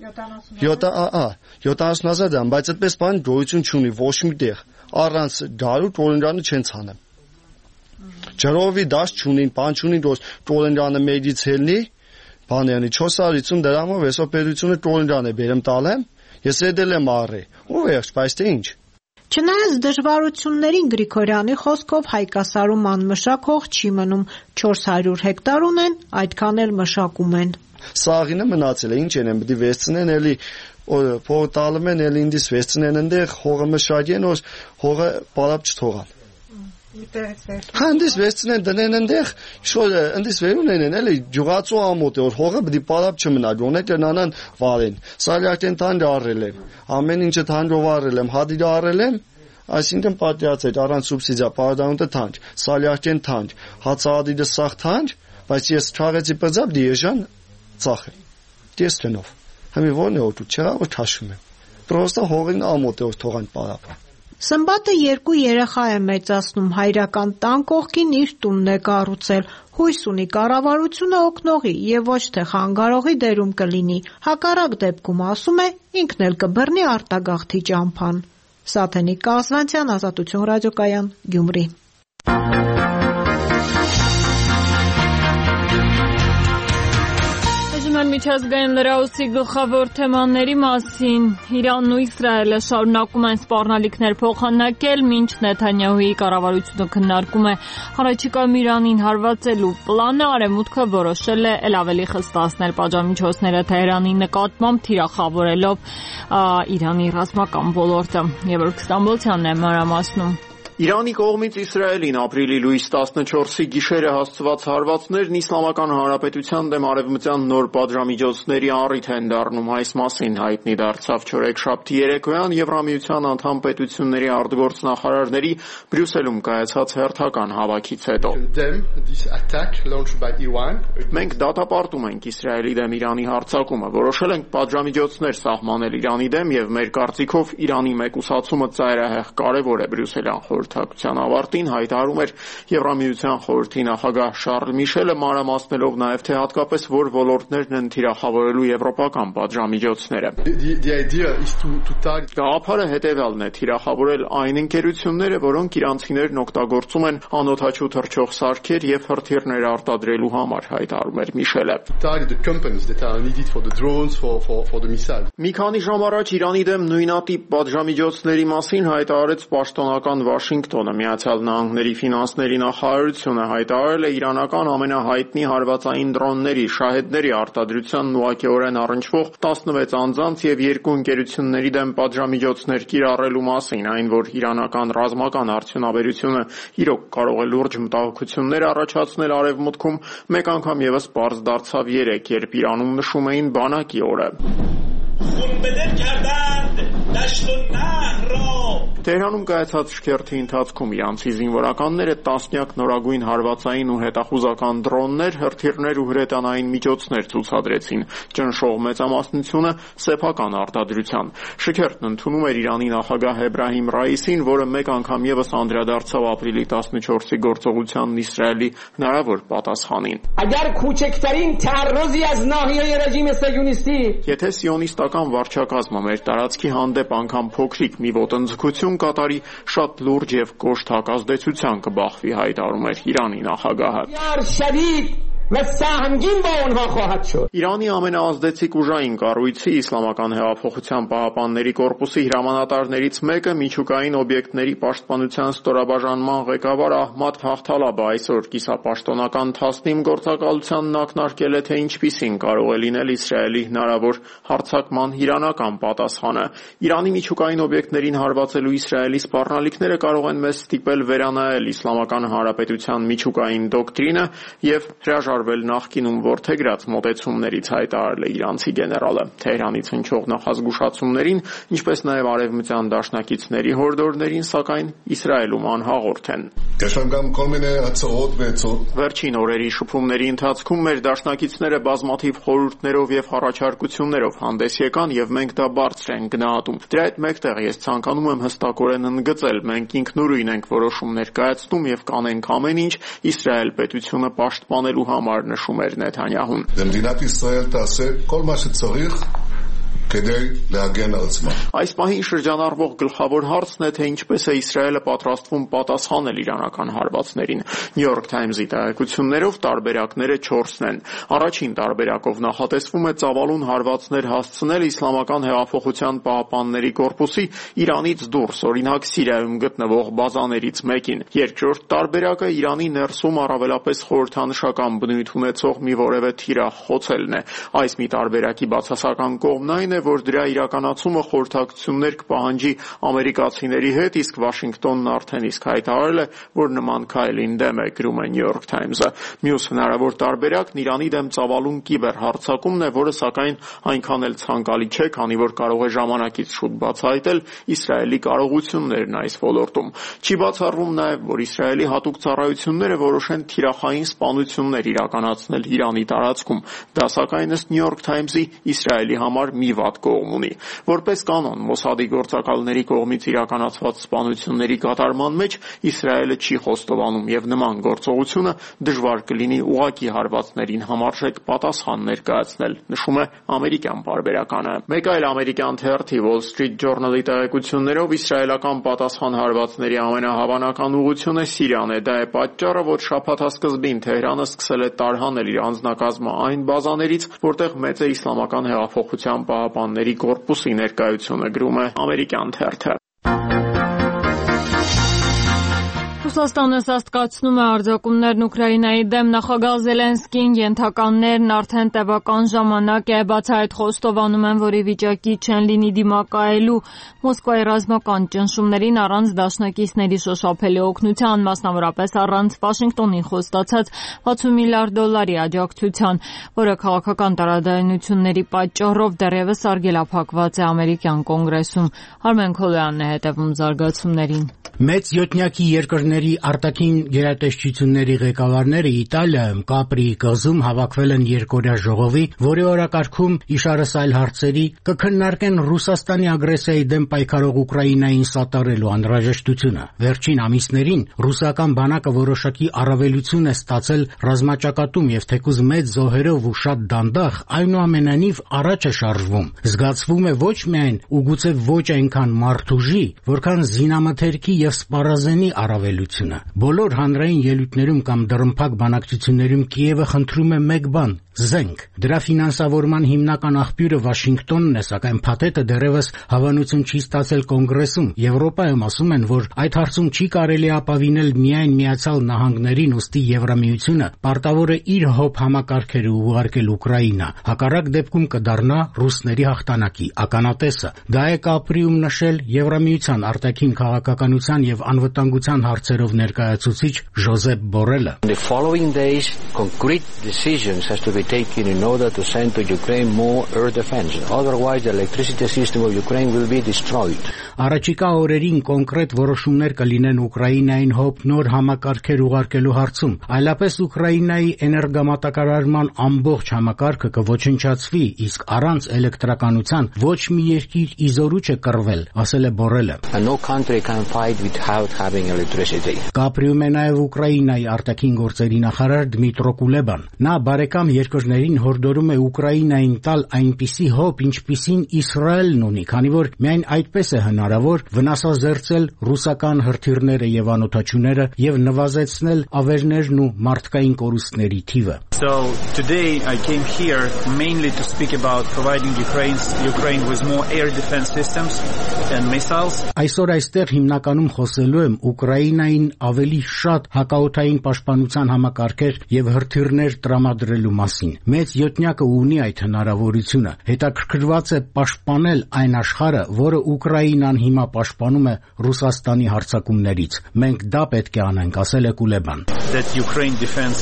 70,000 դրամ, բայց այդպես բան գոյություն չունի ոչ մի տեղ։ Առանց գարու կորենկանը չեն ցանում։ Ջրովի դաշ չունին, բան չունին, որ կորենկանը մեջից հելնի, բաներնի 450 դրամով այսօր պետությունը կորենկան է բերեմ տալեմ, ես էդել եմ առի, ու վերջ, բայց թե ինչ։
Չնայած դժվարություններին Գրիգորյանի խոսքով Հայկասարում անմշակ հող չի մնում, 400 հեկտար ունեն, այդքան էլ մշակում են։
Սաղինը մնացել է, ինչ են պետք է վերցնեն, էլի օրը փող տալում են, էլ ինձ վեցնեն այնտեղ, հողը մշակեն, որ հողը բարապ չթողան։ Հանդիս վեցնեն դնեն այնտեղ, շորը այնտեղ վերուն են, էլի ջուղացու ամոթ է, որ հողը պիտի բարապ չմնա, գոնե կնանան վարեն։ Սալյակեն թանջ առել եմ, ամեն ինչը թանջով առել եմ, հադիր առել եմ, այսինքն պատյացել առանց սուբսիդիա, պարադանուտը թանջ, սալյակեն թանջ, հացահադիրը սաղ թանջ, բայց ես չաղեցի պրձապ դիեժան ծախեմ, ես տնով, հմի որն է օտու, չեղա որ թաշում եմ, պրոստա հողին ամոթ է, որ թողան պարապը։
Սմբատը 2 երեխա է մեծացնում, հայրական տան կողքին իր տունն է կառուցել, հույս ունի կառավարությունը օգնողի եւ ոչ թե խանգարողի դերում կլինի, հակառակ դեպքում ասում է ինքն էլ կբռնի արտագաղթի ճամփան։ Սաթենիկ Կազվանցյան, Ազատություն ռադիոկայան, Գյումրի։
Միջազգային լրահոսի գլխավոր թեմաների մասին Իրանն ու Իսրայելը շարունակում են սպառնալիքներ փոխանակել, մինչ Նեթանյահուի կառավարությունը քննարկում է առաջիկայում Իրանին հարվածելու պլանը, Արևմուտքը որոշել է ել ավելի խստացնել պատժամիջոցները Թեհրանի նկատմամբ, թիրախավորելով Իրանի ռազմական ոլորտը։ Եվրոք Ստամբոլցյանն է մանրամասնում։
Իրանի կողմից Իսրայելին ապրիլի լույս 14-ի գիշերը հասցված հարվածներն Իսլամական Հանրապետության դեմ արևմտյան նոր պատժամիջոցների առիթ են դառնում, այս մասին հայտնի դարձավ չորեքշաբթի երեկոյան Եվրամիության անդամ պետությունների արտգործնախարարների Բրյուսելում կայացած հերթական հավաքից հետո։ Մենք դատապարտում ենք Իսրայելի դեմ Իրանի հարձակումը, որոշել ենք պատժամիջոցներ սահմանել Իրանի դեմ եւ մեր կարծիքով Իրանի մեկուսացումը ծայրահեղ կարեւոր է Բրյուսելյան խորհրդակցության ավարտին հայտարարում էր Եվրամիության խորհրդի նախագահ Շարլ Միշելը, մանրամասնելով նաև թե հատկապես որ ոլորտներն են թիրախավորելու եվրոպական պատժամիջոցները։ Գաղափարը հետևյալն է՝ թիրախավորել այն ընկերությունները, որոնք իրանցիներն օգտագործում են անօդաչու թռչող սարքեր եւ հրթիռներ արտադրելու համար, հայտարարում էր Միշելը։ Մի քանի ժամ առաջ Իրանի դեմ նույնատիպ պատժամիջոցների մասին հայտարարեց պաշտոնական Վաշինգտոնը։ Միացյալ Նահանգների ֆինանսների նախարարությունը հայտարարել է իրանական ամենահայտնի հարվածային դրոնների շահեդների արտադրությանն ուղղակիորեն առնչվող 16 անձանց եւ 2 ընկերությունների դեմ պատժամիջոցներ կիրառելու մասին, այն որ իրանական ռազմական արդյունաբերությունը իրոք կարող է լուրջ մտահոգություններ առաջացնել արևմուտքում, մեկ անգամ եւս պարզ դարձավ երեկ, երբ Իրանում նշում էին բանակի օրը։ Թեհրանում կայացած շքերթի ընթացքում իրանցի զինվորականները տասնյակ նորագույն հարվածային ու հետախուզական դրոններ, հրթիռներ ու հրետանային միջոցներ ցուցադրեցին, ճնշող մեծամասնությունը սեփական արտադրության։ Շքերթն ընդունում էր Իրանի նախագահ Էբրահիմ Ռայիսին, որը մեկ անգամ եւս անդրադարձավ ապրիլի 14-ի գործողությանն Իսրայելի հնարավոր պատասխանին։ Եթե սիոնիստական վարչակազմը մեր տարածքի հանդեպ անգամ փոքրիկ մի ոտնձգություն կատարի, շատ լուրջ եւ կոշտ հակազդեցության կբախվի, հայտարարում էր Իրանի նախագահը։ Իրանի ամենաազդեցիկ ուժային կառույցի Իսլամական հեղափոխության պահապանների կորպուսի հրամանատարներից մեկը միջուկային օբյեկտների պաշտպանության ստորաբաժանման ղեկավար Ահմադ Հաղթալաբը այսօր կիսապաշտոնական Թասնիմ գործակալությանն ակնարկել է, թե ինչպիսին կարող է լինել Իսրայելի հնարավոր հարձակման իրանական պատասխանը։ Իրանի միջուկային օբյեկտներին հարվածելու Իսրայելի սպառնալիքները կարող են մեզ ստիպել վերանայել Իսլամական Հանրապետության միջուկային դոկտրինը եւ հրաժարվել նախկինում որդեգրած մոտեցումներից, հայտարարել է իրանցի գեներալը։ Թեհրանից հնչող նախազգուշացումներին, ինչպես նաև արևմտյան դաշնակիցների հորդորներին, սակայն Իսրայելում անհաղորդ են։ Վերջին օրերի շփումների ընթացքում մեր դաշնակիցները բազմաթիվ խորհուրդներով եւ առաջարկություններով հանդես եկան եւ մենք դա բարձր ենք գնահատում։ Դրա հետ մեկտեղ ես ցանկանում եմ հստակորեն ընդգծել, մենք ինքնուրույն ենք որոշումներ կայացնում եւ կանենք ամեն ինչ Իսրայել պետությունը պաշտպանելու համար, նշում էր Նեթանյահուն։ Այս պահին շրջանառվող գլխավոր հարցն է, թե ինչպես է Իսրայելը պատրաստվում պատասխանել իրանական հարվածներին։ New York Times-ի տեղեկություններով տարբերակները 4-ն են։ Առաջին տարբերակով նախատեսվում է ծավալուն հարվածներ հասցնել Իսլամական հեղափոխության պահապանների կորպուսի Իրանից դուրս, օրինակ Սիրիայում գտնվող բազաներից մեկին։ Երկրորդ տարբերակը Իրանի ներսում առավելապես խորհրդանշական բնույթ ունեցող մի որևէ թիրախ խոցելն է։ Այս մի տարբերակի բացասական կողմն այն է, որ դրա իրականացումը խորհրդակցություններ կպահանջի ամերիկացիների հետ, իսկ Վաշինգտոնն արդեն իսկ հայտարարել է, որ նման քայլին դեմ է, գրում է New York Times-ը։ Մյուս հնարավոր տարբերակն Իրանի դեմ ծավալուն կիբերհարձակումն է, որը սակայն այնքան էլ ցանկալի չէ, քանի որ կարող է ժամանակից շուտ բացահայտել Իսրայելի կարողություններն այս ոլորտում։ Չի բացառվում նաև, որ Իսրայելի հատուկ ծառայությունները որոշեն թիրախային սպանություններ իրականացնել Իրանի տարածքում։ Դա սակայն ըստ New York Times-ի Իսրայելի համար մի վատ կողմ ունի։ Որպես կանոն, Մոսադի գործակալների կողմից իրականացված սպանությունների կատարման մեջ Իսրայելը չի խոստովանում եւ նման գործողությունը դժվար կլինի ուղղակի հարվածներին համարժեք պատասխան ներկայացնել, նշում է ամերիկյան պարբերականը։ Մեկ այլ ամերիկյան թերթի Wall Street Journal-ի տեղեկություններով իսրայելական պատասխան հարվածների ամենահավանական ուղղությունը Սիրիան է։ Դա է պատճառը, որ շաբաթասկզբին Թեհրանը սկսել է տարհանել իր անձնակազմը այն բազաներից, որտեղ մեծ է Իսլամական հեղափոխության պահապանների կորպուսի ներկայությունը, գրում է ամերիկյան թերթը։
Ռուսաստանը սաստկացնում է արձակումներն Ուկրաինայի դեմ։ Նախագահ Զելենսկին ենթականներն արդեն տևական ժամանակ է բացահայտ խոստովանում են, որ ի վիճակի չեն լինի դիմակայելու Մոսկվայի ռազմական ճնշումներին առանց դաշնակիցների շոշափելի օգնության, մասնավորապես առանց Վաշինգտոնին խոստացած $60 միլիարդ աջակցության, որը քաղաքական տարաձայնությունների պատճառով դեռևս արգելափակված է ամերիկյան կոնգրեսում։ Արմեն Քոլոյանն է հետևում զարգացումներին։
Մեծ յոթնյակի երկրների արտաքին գերատեսչությունների ղեկավարները Իտալիայում Կապրիի կղզում հավաքվել են երկօրյա ժողովի, որի օրակարգում իշարս այլ հարցերի կքննարկեն Ռուսաստանի ագրեսիայի դեմ պայքարող Ուկրաինային սատարելու անհրաժեշտությունը։ Վերջին ամիսներին ռուսական բանակը որոշակի առավելություն է ստացել ռազմաճակատում եւ թեկուզ մեծ զոհերով ու շատ դանդաղ, այնուամենայնիվ առաջ է շարժվում։ Զգացվում է ոչ միայն ու գուցե ոչ այնքան մարդուժի, որքան զինամթերքի եւ սպառազենի առավելությունը։ Բոլոր հանրային ելույթներում կամ դռնփակ բանակցություններում Կիևը խնդրում է մեկ բան՝ զենք։ Դրա ֆինանսավորման հիմնական աղբյուրը Վաշինգտոնն է, սակայն փաթեթը դեռևս հավանություն չի ստացել կոնգրեսում։ Եվրոպայում ասում են, որ այդ հարցում չի կարելի ապավինել միայն Միացյալ Նահանգներին, ուստի Եվրամիությունը պարտավոր է իր հոբ համակարգերը ուղարկել Ուկրաինա։ Հակառակ դեպքում կդառնա ռուսների հաղթանակի ականատեսը։ Դա է Կապրիում նշել Եվրամիության արտաքին քաղաքականության եւ անվտանգության հարցերով ներկայացուցիչ Ժոզեփ Բորելը։
The following days concrete decisions has to be taken in order to send to Ukraine more air defense. Otherwise the electricity system of Ukraine will be destroyed.
Առաջիկա օրերին կոնկրետ որոշումներ կլինեն Ուկրաինային հոբ նոր համակարգեր ուղարկելու հարցում, այլապես Ուկրաինայի էներգամատակարարման ամբողջ համակարգը կոչնչացվի, իսկ առանց էլեկտրականության ոչ մի երկիր իզորու չէ կռվել, ասել է Բորելը։
No country can fight without having electricity.
Կապրիում է նաև Ուկրաինայի արտաքին գործերի նախարար Դմիտրո Կուլեբան։ Նա բարեկամ երկրներին հորդորում է Ուկրաինային տալ այնպիսի հոբ, ինչպիսին Իսրայելն ունի, քանի որ միայն այդպես է հնարավոր վնասազերծել ռուսական հրթիռները եւ անօդաչուները եւ նվազեցնել ավերներն ու մարդկային կորուստների թիվը։
So today I came here mainly to speak about providing Ukraine with more air defense systems and missiles.
Այսօր այստեղ հիմնականում խոսելու եմ Ուկրաինային ավելի շատ հակաօդային պաշտպանության համակարգեր եւ հրթիռներ տրամադրելու մասին։ Մեծ յոթնյակը ունի այդ հնարավորությունը։ Հետաքրքրված է պաշտպանել այն աշխարհը, որը Ուկրաինան հիմա պաշտպանում է Ռուսաստանի հարձակումներից։ Մենք դա պետք է անենք, ասել է Կուլեբան։
That Ukraine defends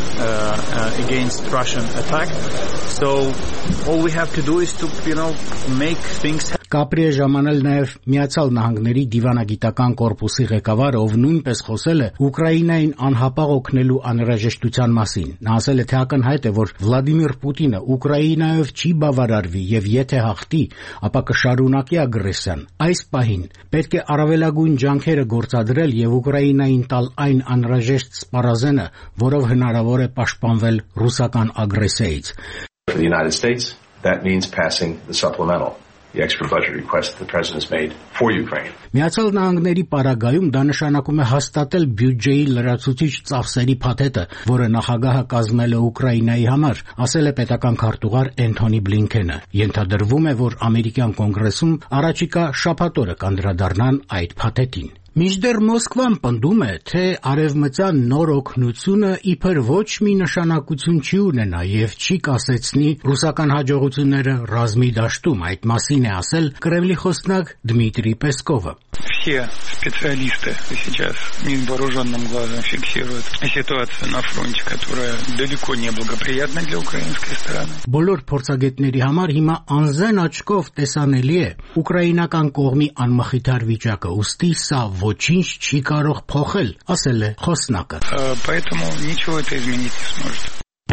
against Russian attack. So all we have to do is to make things
Կապրի է ժամանել նաև Միացյալ Նահանգների դիվանագիտական կորպուսի ղեկավարը, ով նույնպես խոսել է Ուկրաինային անհապաղ օգնելու անհրաժեշտության մասին։ Նա ասել է, թե ակնհայտ է, որ Վլադիմիր Պուտինը Ուկրաինայով չի բավարարվի եւ եթե հաղթի, ապա կշարունակի ագրեսիան։ Այս պահին պետք է առավելագույն ջանքերը գործադրել եւ Ուկրաինային տալ այն անհրաժեշտ սպառազենը, որով հնարավոր է պաշտպանվել ռուսական ագրեսիայից։
For the United States, that means passing the supplemental. The extra budget request that the president has made for Ukraine.
Միացյալ Նահանգների պարագայում դա նշանակում է հաստատել բյուջեի լրացուցիչ ծախսերի փաթեթը, որը նախագահը կազմել է Ուկրաինայի համար, ասել է պետական քարտուղար Էնթոնի Բլինքենը։ Ենթադրվում է, որ ամերիկյան կոնգրեսում առաջիկա շաբաթ օրը կանդրադառնան այդ փաթեթին։ Մինչդեռ Մոսկվան պնդում է, թե արևմտյան նոր օգնությունը իբր ոչ մի նշանակություն չի ունենա եւ չի կասեցնի ռուսական հաջողությունները ռազմի դաշտում, այդ մասին է ասել Կրեմլի խոսնակ Դմիտրի Պեսկովը.
Все специалисты сейчас невооруженным глазом фиксируют ситуацию на фронте, которая далеко не благоприятна для украинской стороны.
Բոլոր փորձագետների համար հիմա անզեն աչքով տեսանելի է ուկրաինական կողմի անմխիթար վիճակը, ուստի սա ոչինչ չի կարող փոխել, ասել է խոսնակը.
Поэтому ничего это изменить не сможет.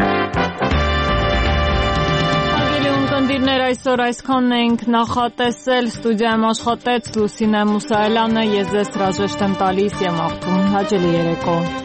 Ընկերներ, այսօր այսքանն ենք նախատեսել, ստուդիայում աշխատեց Լուսինե Մուսայելյանը, ես ձեզ հրաժեշտ եմ տալիս եւ մաղթում հաճելի երեկո.